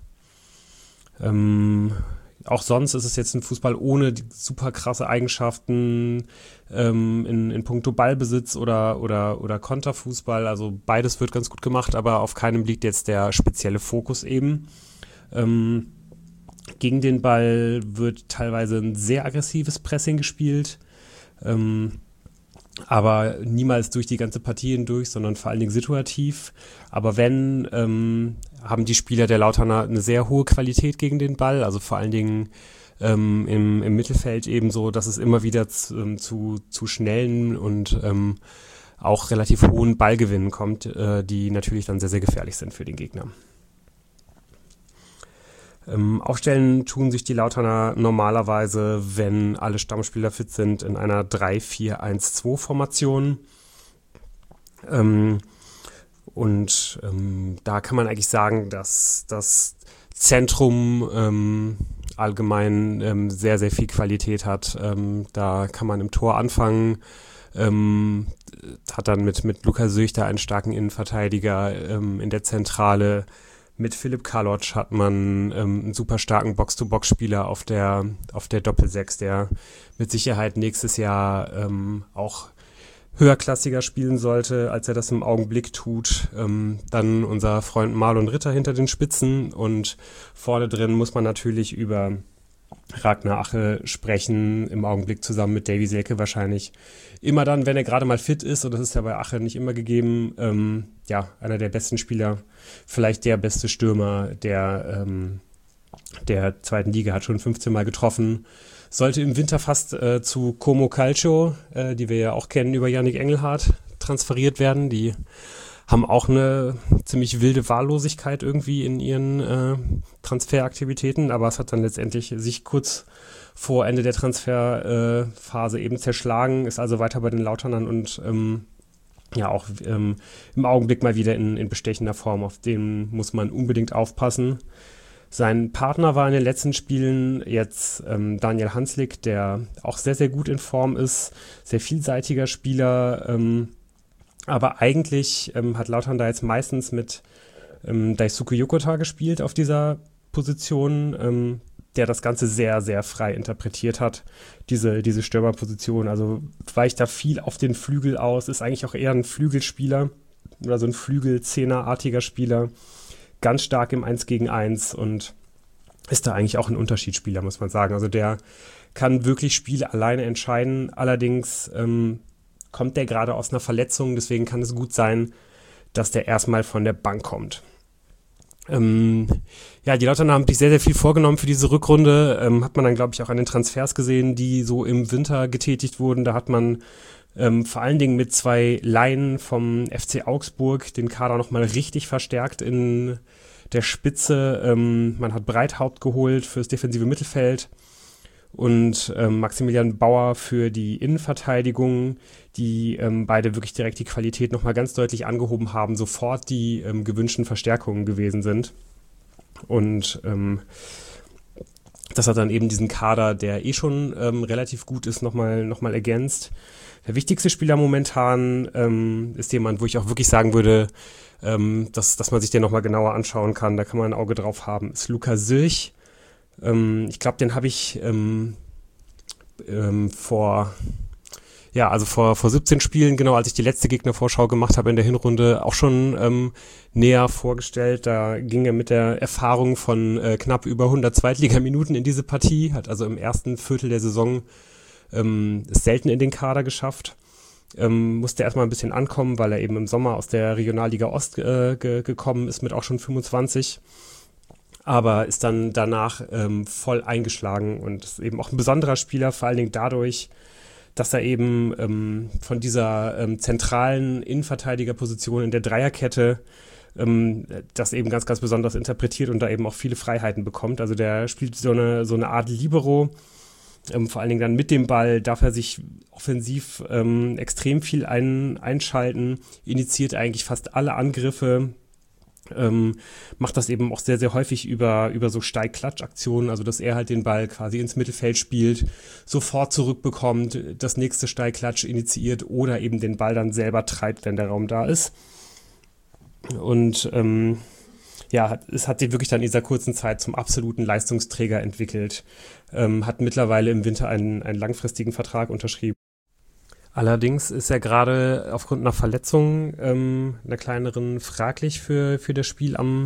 Auch sonst ist es jetzt ein Fußball ohne die super krasse Eigenschaften in puncto Ballbesitz oder Konterfußball. Also beides wird ganz gut gemacht, aber auf keinem liegt jetzt der spezielle Fokus eben. Gegen den Ball wird teilweise ein sehr aggressives Pressing gespielt, aber niemals durch die ganze Partie hindurch, sondern vor allen Dingen situativ. Aber wenn, haben die Spieler der Lauterner eine sehr hohe Qualität gegen den Ball, also vor allen Dingen im Mittelfeld ebenso, dass es immer wieder zu schnellen und auch relativ hohen Ballgewinnen kommt, die natürlich dann sehr, sehr gefährlich sind für den Gegner. Aufstellen tun sich die Lauterner normalerweise, wenn alle Stammspieler fit sind, in einer 3-4-1-2-Formation. Da kann man eigentlich sagen, dass das Zentrum allgemein sehr, sehr viel Qualität hat. Da kann man im Tor anfangen, hat dann mit Lukas Söchter einen starken Innenverteidiger in der Zentrale. Mit Philipp Karlotsch hat man einen super starken Box-to-Box-Spieler auf der Doppel-6, der mit Sicherheit nächstes Jahr auch höherklassiger spielen sollte, als er das im Augenblick tut. Dann unser Freund Marlon Ritter hinter den Spitzen und vorne drin muss man natürlich über Ragnar Ache sprechen, im Augenblick zusammen mit Davy Selke wahrscheinlich. Immer dann, wenn er gerade mal fit ist, und das ist ja bei Ache nicht immer gegeben, einer der besten Spieler, vielleicht der beste Stürmer der zweiten Liga, hat schon 15 Mal getroffen. Sollte im Winter fast zu Como Calcio, die wir ja auch kennen über Yannick Engelhardt, transferiert werden. Die haben auch eine ziemlich wilde Wahllosigkeit irgendwie in ihren Transferaktivitäten, aber es hat dann letztendlich sich kurz vor Ende der Transferphase eben zerschlagen, ist also weiter bei den Lauternern und auch im Augenblick mal wieder in bestechender Form. Auf den muss man unbedingt aufpassen. Sein Partner war in den letzten Spielen jetzt Daniel Hanslik, der auch sehr, sehr gut in Form ist, sehr vielseitiger Spieler, aber eigentlich hat Lautern da jetzt meistens mit Daisuke Yokota gespielt auf dieser Position. der das Ganze sehr, sehr frei interpretiert hat, diese Stürmerposition. Also weicht da viel auf den Flügel aus, ist eigentlich auch eher ein Flügelspieler oder so ein Flügel-Zehner-artiger Spieler, ganz stark im 1 gegen 1 und ist da eigentlich auch ein Unterschiedsspieler, muss man sagen. Also der kann wirklich Spiele alleine entscheiden, allerdings kommt der gerade aus einer Verletzung, deswegen kann es gut sein, dass der erstmal von der Bank kommt. Die Lauterner haben sich sehr, sehr viel vorgenommen für diese Rückrunde. Hat man dann, glaube ich, auch an den Transfers gesehen, die so im Winter getätigt wurden. Da hat man vor allen Dingen mit 2 Leihen vom FC Augsburg den Kader nochmal richtig verstärkt in der Spitze. Man hat Breithaupt geholt fürs defensive Mittelfeld und Maximilian Bauer für die Innenverteidigung, die beide wirklich direkt die Qualität nochmal ganz deutlich angehoben haben, sofort die gewünschten Verstärkungen gewesen sind. Und das hat dann eben diesen Kader, der schon relativ gut ist, nochmal ergänzt. Der wichtigste Spieler momentan ist jemand, wo ich auch wirklich sagen würde, dass man sich den nochmal genauer anschauen kann, da kann man ein Auge drauf haben, ist Luka Silch. Ich glaube, den habe ich vor 17 Spielen, genau, als ich die letzte Gegnervorschau gemacht habe in der Hinrunde, auch schon näher vorgestellt. Da ging er mit der Erfahrung von knapp über 100 Zweitligaminuten in diese Partie, hat also im ersten Viertel der Saison es selten in den Kader geschafft. Musste erstmal ein bisschen ankommen, weil er eben im Sommer aus der Regionalliga Ost gekommen ist mit auch schon 25. Aber ist dann danach voll eingeschlagen und ist eben auch ein besonderer Spieler, vor allen Dingen dadurch, dass er eben von dieser zentralen Innenverteidigerposition in der Dreierkette das eben ganz, ganz besonders interpretiert und da eben auch viele Freiheiten bekommt. Also der spielt so eine Art Libero, vor allen Dingen dann mit dem Ball darf er sich offensiv extrem viel einschalten, initiiert eigentlich fast alle Angriffe, macht das eben auch sehr, sehr häufig über so Steig-Klatsch-Aktionen, also dass er halt den Ball quasi ins Mittelfeld spielt, sofort zurückbekommt, das nächste Steig-Klatsch initiiert oder eben den Ball dann selber treibt, wenn der Raum da ist. Und es hat sich wirklich dann in dieser kurzen Zeit zum absoluten Leistungsträger entwickelt, hat mittlerweile im Winter einen langfristigen Vertrag unterschrieben. Allerdings ist er gerade aufgrund einer Verletzung, einer kleineren, fraglich für das Spiel am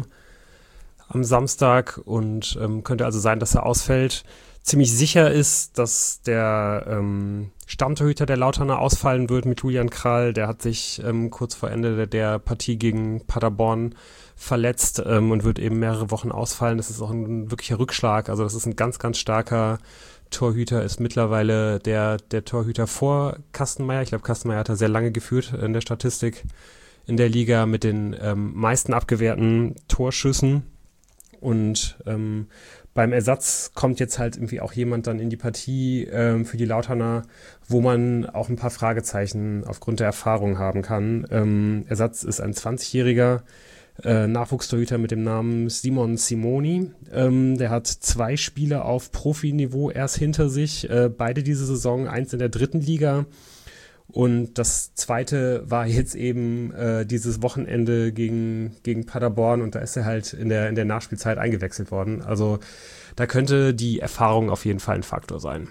Samstag und könnte also sein, dass er ausfällt. Ziemlich sicher ist, dass der Stammtorhüter der Lauterner ausfallen wird mit Julian Krall. Der hat sich kurz vor Ende der Partie gegen Paderborn verletzt und wird eben mehrere Wochen ausfallen. Das ist auch ein wirklicher Rückschlag. Also das ist ein ganz, ganz starker Torhüter, ist mittlerweile der Torhüter vor Kastenmeier. Ich glaube, Kastenmeier hat er sehr lange geführt in der Statistik in der Liga mit den meisten abgewehrten Torschüssen. Und beim Ersatz kommt jetzt halt irgendwie auch jemand dann in die Partie für die Lauterner, wo man auch ein paar Fragezeichen aufgrund der Erfahrung haben kann. Ersatz ist ein 20-jähriger Nachwuchstorhüter mit dem Namen Simon Simoni. Der hat 2 Spiele auf Profiniveau erst hinter sich, beide diese Saison, 1 in der 3. Liga. Und das zweite war jetzt eben dieses Wochenende gegen Paderborn und da ist er halt in der Nachspielzeit eingewechselt worden. Also da könnte die Erfahrung auf jeden Fall ein Faktor sein.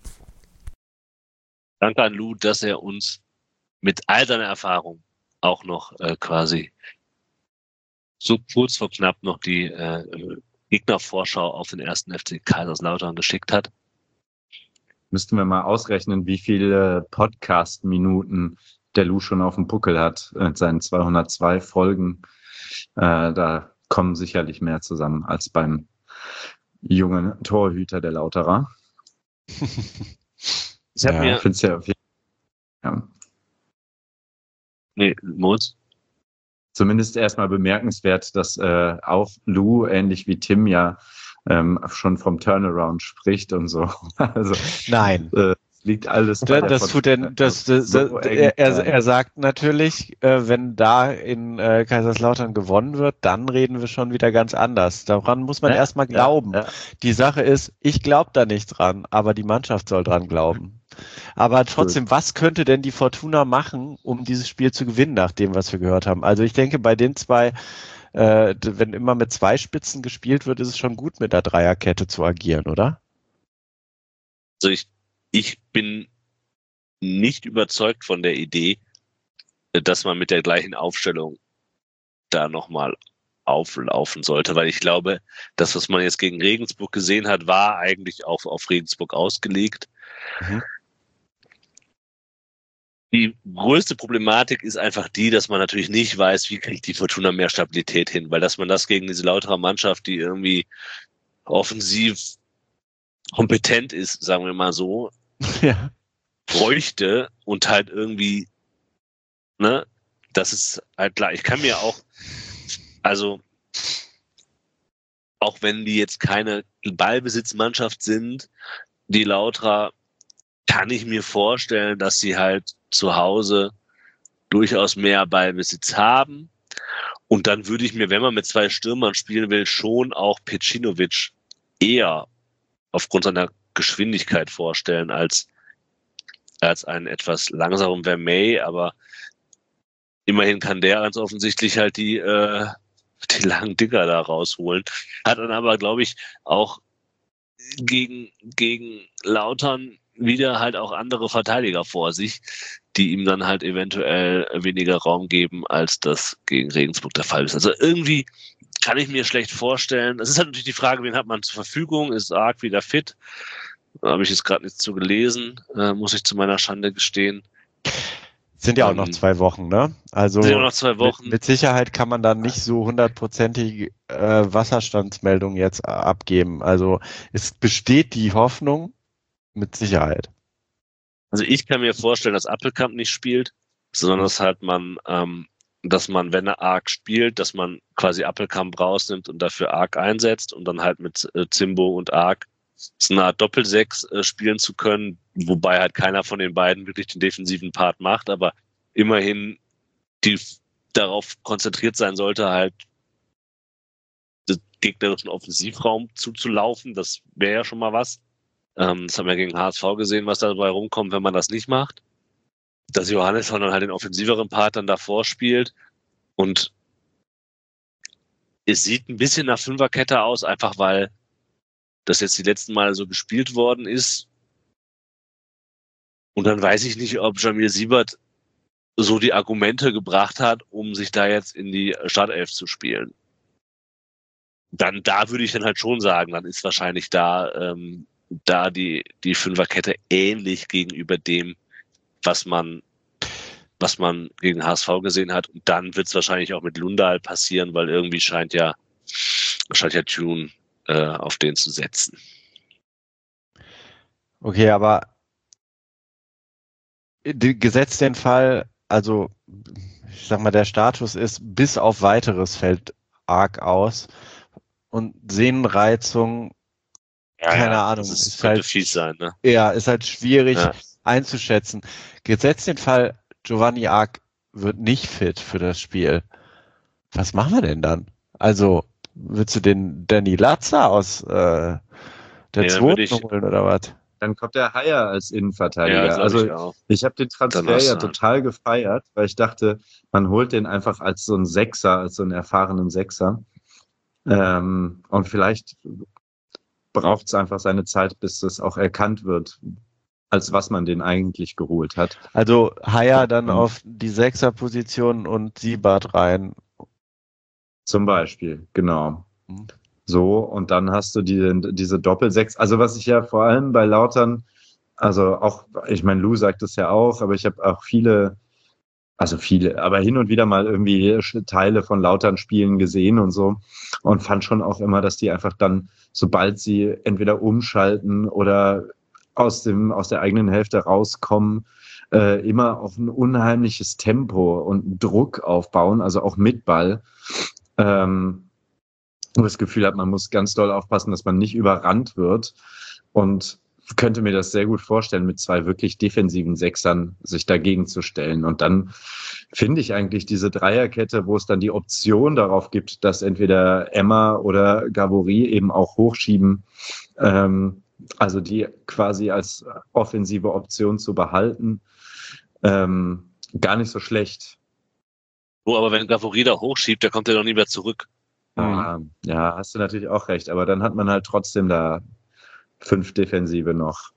Danke an Lou, dass er uns mit all seiner Erfahrung auch noch quasi so kurz vor knapp noch die Gegnervorschau auf den 1. FC Kaiserslautern geschickt hat. Müssten wir mal ausrechnen, wie viele Podcast-Minuten der Lou schon auf dem Puckel hat mit seinen 202 Folgen. Da kommen sicherlich mehr zusammen als beim jungen Torhüter der Lauterer. Ich habe mir... Find's ja, ja. Nee, Moritz? Zumindest erstmal bemerkenswert, dass auch Lou, ähnlich wie Tim, ja schon vom Turnaround spricht und so. Also, nein. Liegt alles bei er sagt natürlich, wenn da in Kaiserslautern gewonnen wird, dann reden wir schon wieder ganz anders. Daran muss man erstmal glauben. Ja. Die Sache ist, ich glaube da nicht dran, aber die Mannschaft soll dran glauben. Aber trotzdem, was könnte denn die Fortuna machen, um dieses Spiel zu gewinnen, nach dem, was wir gehört haben? Also ich denke, bei den 2 wenn immer mit 2 Spitzen gespielt wird, ist es schon gut, mit der Dreierkette zu agieren, oder? Also ich bin nicht überzeugt von der Idee, dass man mit der gleichen Aufstellung da nochmal auflaufen sollte, weil ich glaube, das, was man jetzt gegen Regensburg gesehen hat, war eigentlich auch auf Regensburg ausgelegt. Mhm. Die größte Problematik ist einfach die, dass man natürlich nicht weiß, wie kriegt die Fortuna mehr Stabilität hin, weil dass man das gegen diese Lauterer Mannschaft, die irgendwie offensiv kompetent ist, sagen wir mal so, Ja. bräuchte und halt irgendwie, ne, das ist halt klar. Ich kann mir auch, also auch wenn die jetzt keine Ballbesitzmannschaft sind, die Lauterer, kann ich mir vorstellen, dass sie halt zu Hause durchaus mehr Ballbesitz haben. Und dann würde ich mir, wenn man mit 2 Stürmern spielen will, schon auch Pecinovic eher aufgrund seiner Geschwindigkeit vorstellen als einen etwas langsamen Vermey. Aber immerhin kann der ganz offensichtlich halt die langen Dinger da rausholen. Hat dann aber, glaube ich, auch gegen Lautern wieder halt auch andere Verteidiger vor sich, die ihm dann halt eventuell weniger Raum geben, als das gegen Regensburg der Fall ist. Also irgendwie kann ich mir schlecht vorstellen. Es ist halt natürlich die Frage, wen hat man zur Verfügung? Ist Arc wieder fit? Da habe ich jetzt gerade nichts zu gelesen, muss ich zu meiner Schande gestehen. Sind ja auch noch 2 Wochen, ne? Also sind ja noch 2 Wochen. Mit Sicherheit kann man dann nicht so 100%ig Wasserstandsmeldung jetzt abgeben. Also es besteht die Hoffnung, mit Sicherheit. Also ich kann mir vorstellen, dass Appelkamp nicht spielt, sondern dass halt dass man, wenn er Arc spielt, dass man quasi Appelkamp rausnimmt und dafür Arc einsetzt und dann halt mit Zimbo und Arc so eine Art Doppelsechs spielen zu können, wobei halt keiner von den beiden wirklich den defensiven Part macht, aber immerhin die darauf konzentriert sein sollte, halt den gegnerischen Offensivraum zuzulaufen. Das wäre ja schon mal was. Das haben wir gegen HSV gesehen, was dabei rumkommt, wenn man das nicht macht. Dass Johannes dann halt den offensiveren Part dann davor spielt. Und es sieht ein bisschen nach Fünferkette aus, einfach weil das jetzt die letzten Male so gespielt worden ist. Und dann weiß ich nicht, ob Jamil Siebert so die Argumente gebracht hat, um sich da jetzt in die Startelf zu spielen. Dann da würde ich dann halt schon sagen, dann ist wahrscheinlich da die Fünferkette ähnlich gegenüber dem, was man gegen HSV gesehen hat. Und dann wird es wahrscheinlich auch mit Lundahl passieren, weil irgendwie scheint ja Thune auf den zu setzen. Okay, aber gesetzt den Fall, also ich sag mal, der Status ist, bis auf weiteres fällt Arc aus und Sehnenreizung, keine Ahnung, das ist könnte halt fies sein, ne? Ja, ist halt schwierig einzuschätzen. Gesetzt den Fall, Giovanni Arc wird nicht fit für das Spiel. Was machen wir denn dann? Also, willst du den Danny Latza aus der zweiten holen oder was? Dann kommt der Haier als Innenverteidiger. Ja, also ich habe den Transfer ja total gefeiert, weil ich dachte, man holt den einfach als so einen Sechser, als so einen erfahrenen Sechser. Und vielleicht braucht es einfach seine Zeit, bis es auch erkannt wird, als was man den eigentlich geholt hat. Also Haier dann auf die Sechserposition und Siebert rein. Zum Beispiel, genau. So, und dann hast du diese Doppelsechs. Also was ich ja vor allem bei Lautern, also auch, ich meine, Lou sagt es ja auch, aber ich habe auch aber hin und wieder mal irgendwie Teile von Lautern Spielen gesehen und so und fand schon auch immer, dass die einfach dann, sobald sie entweder umschalten oder aus der eigenen Hälfte rauskommen, immer auf ein unheimliches Tempo und Druck aufbauen, also auch mit Ball. Das Gefühl hat, man muss ganz doll aufpassen, dass man nicht überrannt wird, und könnte mir das sehr gut vorstellen, mit 2 wirklich defensiven Sechsern sich dagegen zu stellen. Und dann finde ich eigentlich diese Dreierkette, wo es dann die Option darauf gibt, dass entweder Emma oder Gabori eben auch hochschieben, also die quasi als offensive Option zu behalten, gar nicht so schlecht. aber wenn Gavorida hochschiebt, der kommt ja noch nie mehr zurück. Ja, hast du natürlich auch recht. Aber dann hat man halt trotzdem da 5 Defensive noch.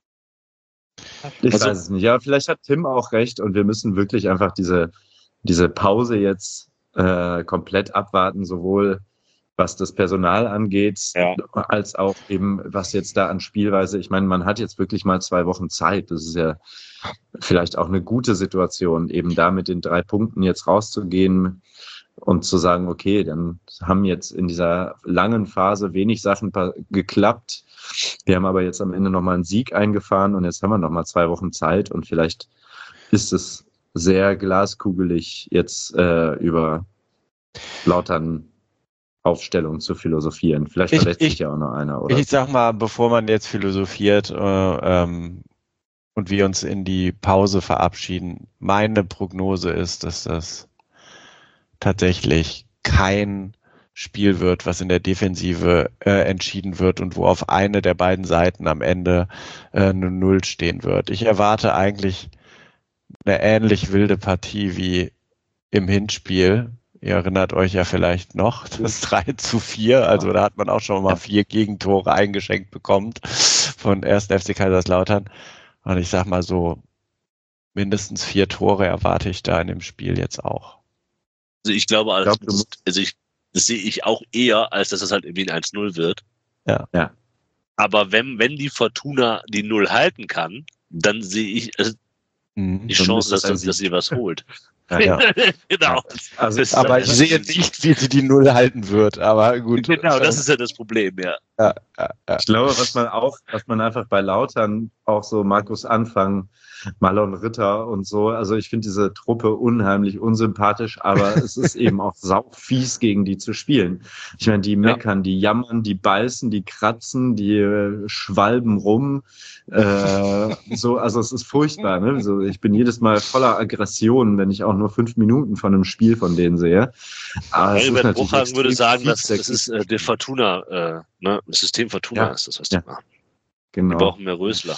Ich weiß es nicht. Ja, vielleicht hat Tim auch recht und wir müssen wirklich einfach diese Pause jetzt komplett abwarten, sowohl was das Personal angeht, als auch eben, was jetzt da an Spielweise, ich meine, man hat jetzt wirklich mal 2 Wochen Zeit. Das ist ja vielleicht auch eine gute Situation, eben da mit den 3 Punkten jetzt rauszugehen und zu sagen, okay, dann haben jetzt in dieser langen Phase wenig Sachen geklappt. Wir haben aber jetzt am Ende nochmal einen Sieg eingefahren und jetzt haben wir nochmal 2 Wochen Zeit und vielleicht ist es sehr glaskugelig, jetzt über Lautern Aufstellung zu philosophieren. Vielleicht verletzt sich ja auch noch einer, oder? Ich sag mal, bevor man jetzt philosophiert und wir uns in die Pause verabschieden, meine Prognose ist, dass das tatsächlich kein Spiel wird, was in der Defensive entschieden wird und wo auf eine der beiden Seiten am Ende eine 0 stehen wird. Ich erwarte eigentlich eine ähnlich wilde Partie wie im Hinspiel. Ihr erinnert euch ja vielleicht noch, das 3:4, also da hat man auch schon mal 4 Gegentore eingeschenkt bekommen von 1. FC Kaiserslautern. Und ich sag mal so, mindestens 4 Tore erwarte ich da in dem Spiel jetzt auch. Also ich glaube, das sehe ich auch eher, als dass es halt irgendwie ein 1-0 wird. Ja. Aber wenn die Fortuna die 0 halten kann, dann sehe ich die Chance, dass sie was holt. Ja. Genau. Also, aber ich sehe nicht, wie sie die 0 halten wird, aber gut. Genau, das ist ja das Problem, ja. Ich glaube, was man einfach bei Lautern auch so Markus Anfang, Marlon Ritter und so, also ich finde diese Truppe unheimlich unsympathisch, aber es ist eben auch saufies, gegen die zu spielen. Ich meine, die meckern, die jammern, die beißen, die kratzen, die schwalben rum, so, also es ist furchtbar, ne? Also ich bin jedes Mal voller Aggression, wenn ich auch nur 5 Minuten von einem Spiel von denen sehe. Aber Herbert Bruchhagen würde sagen, das ist der Fortuna, das System Fortuna ist das, was die machen. Genau. Die brauchen mehr Rösler.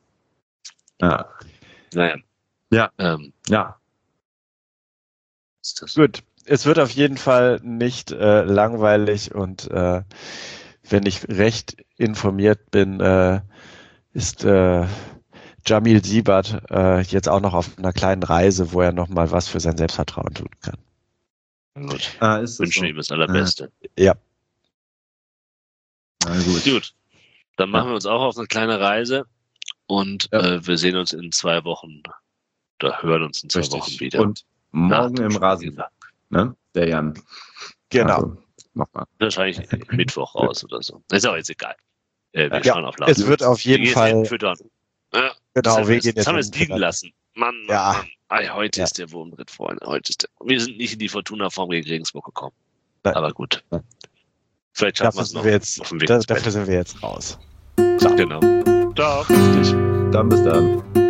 Ja. Naja. Ja. Ist das Gut, es wird auf jeden Fall nicht langweilig und wenn ich recht informiert bin, ist Jamil Siebert jetzt auch noch auf einer kleinen Reise, wo er nochmal was für sein Selbstvertrauen tun kann. gut. Ist das Wünschen so? ihm das Allerbeste. Ja. Na gut. Gut. Dann machen wir uns auch auf eine kleine Reise und wir sehen uns in 2 Wochen. Da hören uns in 2 Wochen wieder. Und morgen im Rasen, ne? Der Jan. Genau. Also, nochmal. Wahrscheinlich Mittwoch raus oder so. Ist auch jetzt egal. Wir schauen auf Lautern. Es wird auf jeden Fall. Ja, Genau, wir gehen das haben wir jetzt jetzt liegen lassen. Mann. Heute ist der Wurm drin, Freunde. Wir sind nicht in die Fortuna-Form gegen Regensburg gekommen. Nein. Aber gut. Nein. Vielleicht schaffen wir es noch. Auf dem Weg Dafür sind wir jetzt raus. Genau. Ciao. Richtig. Dann bis dann.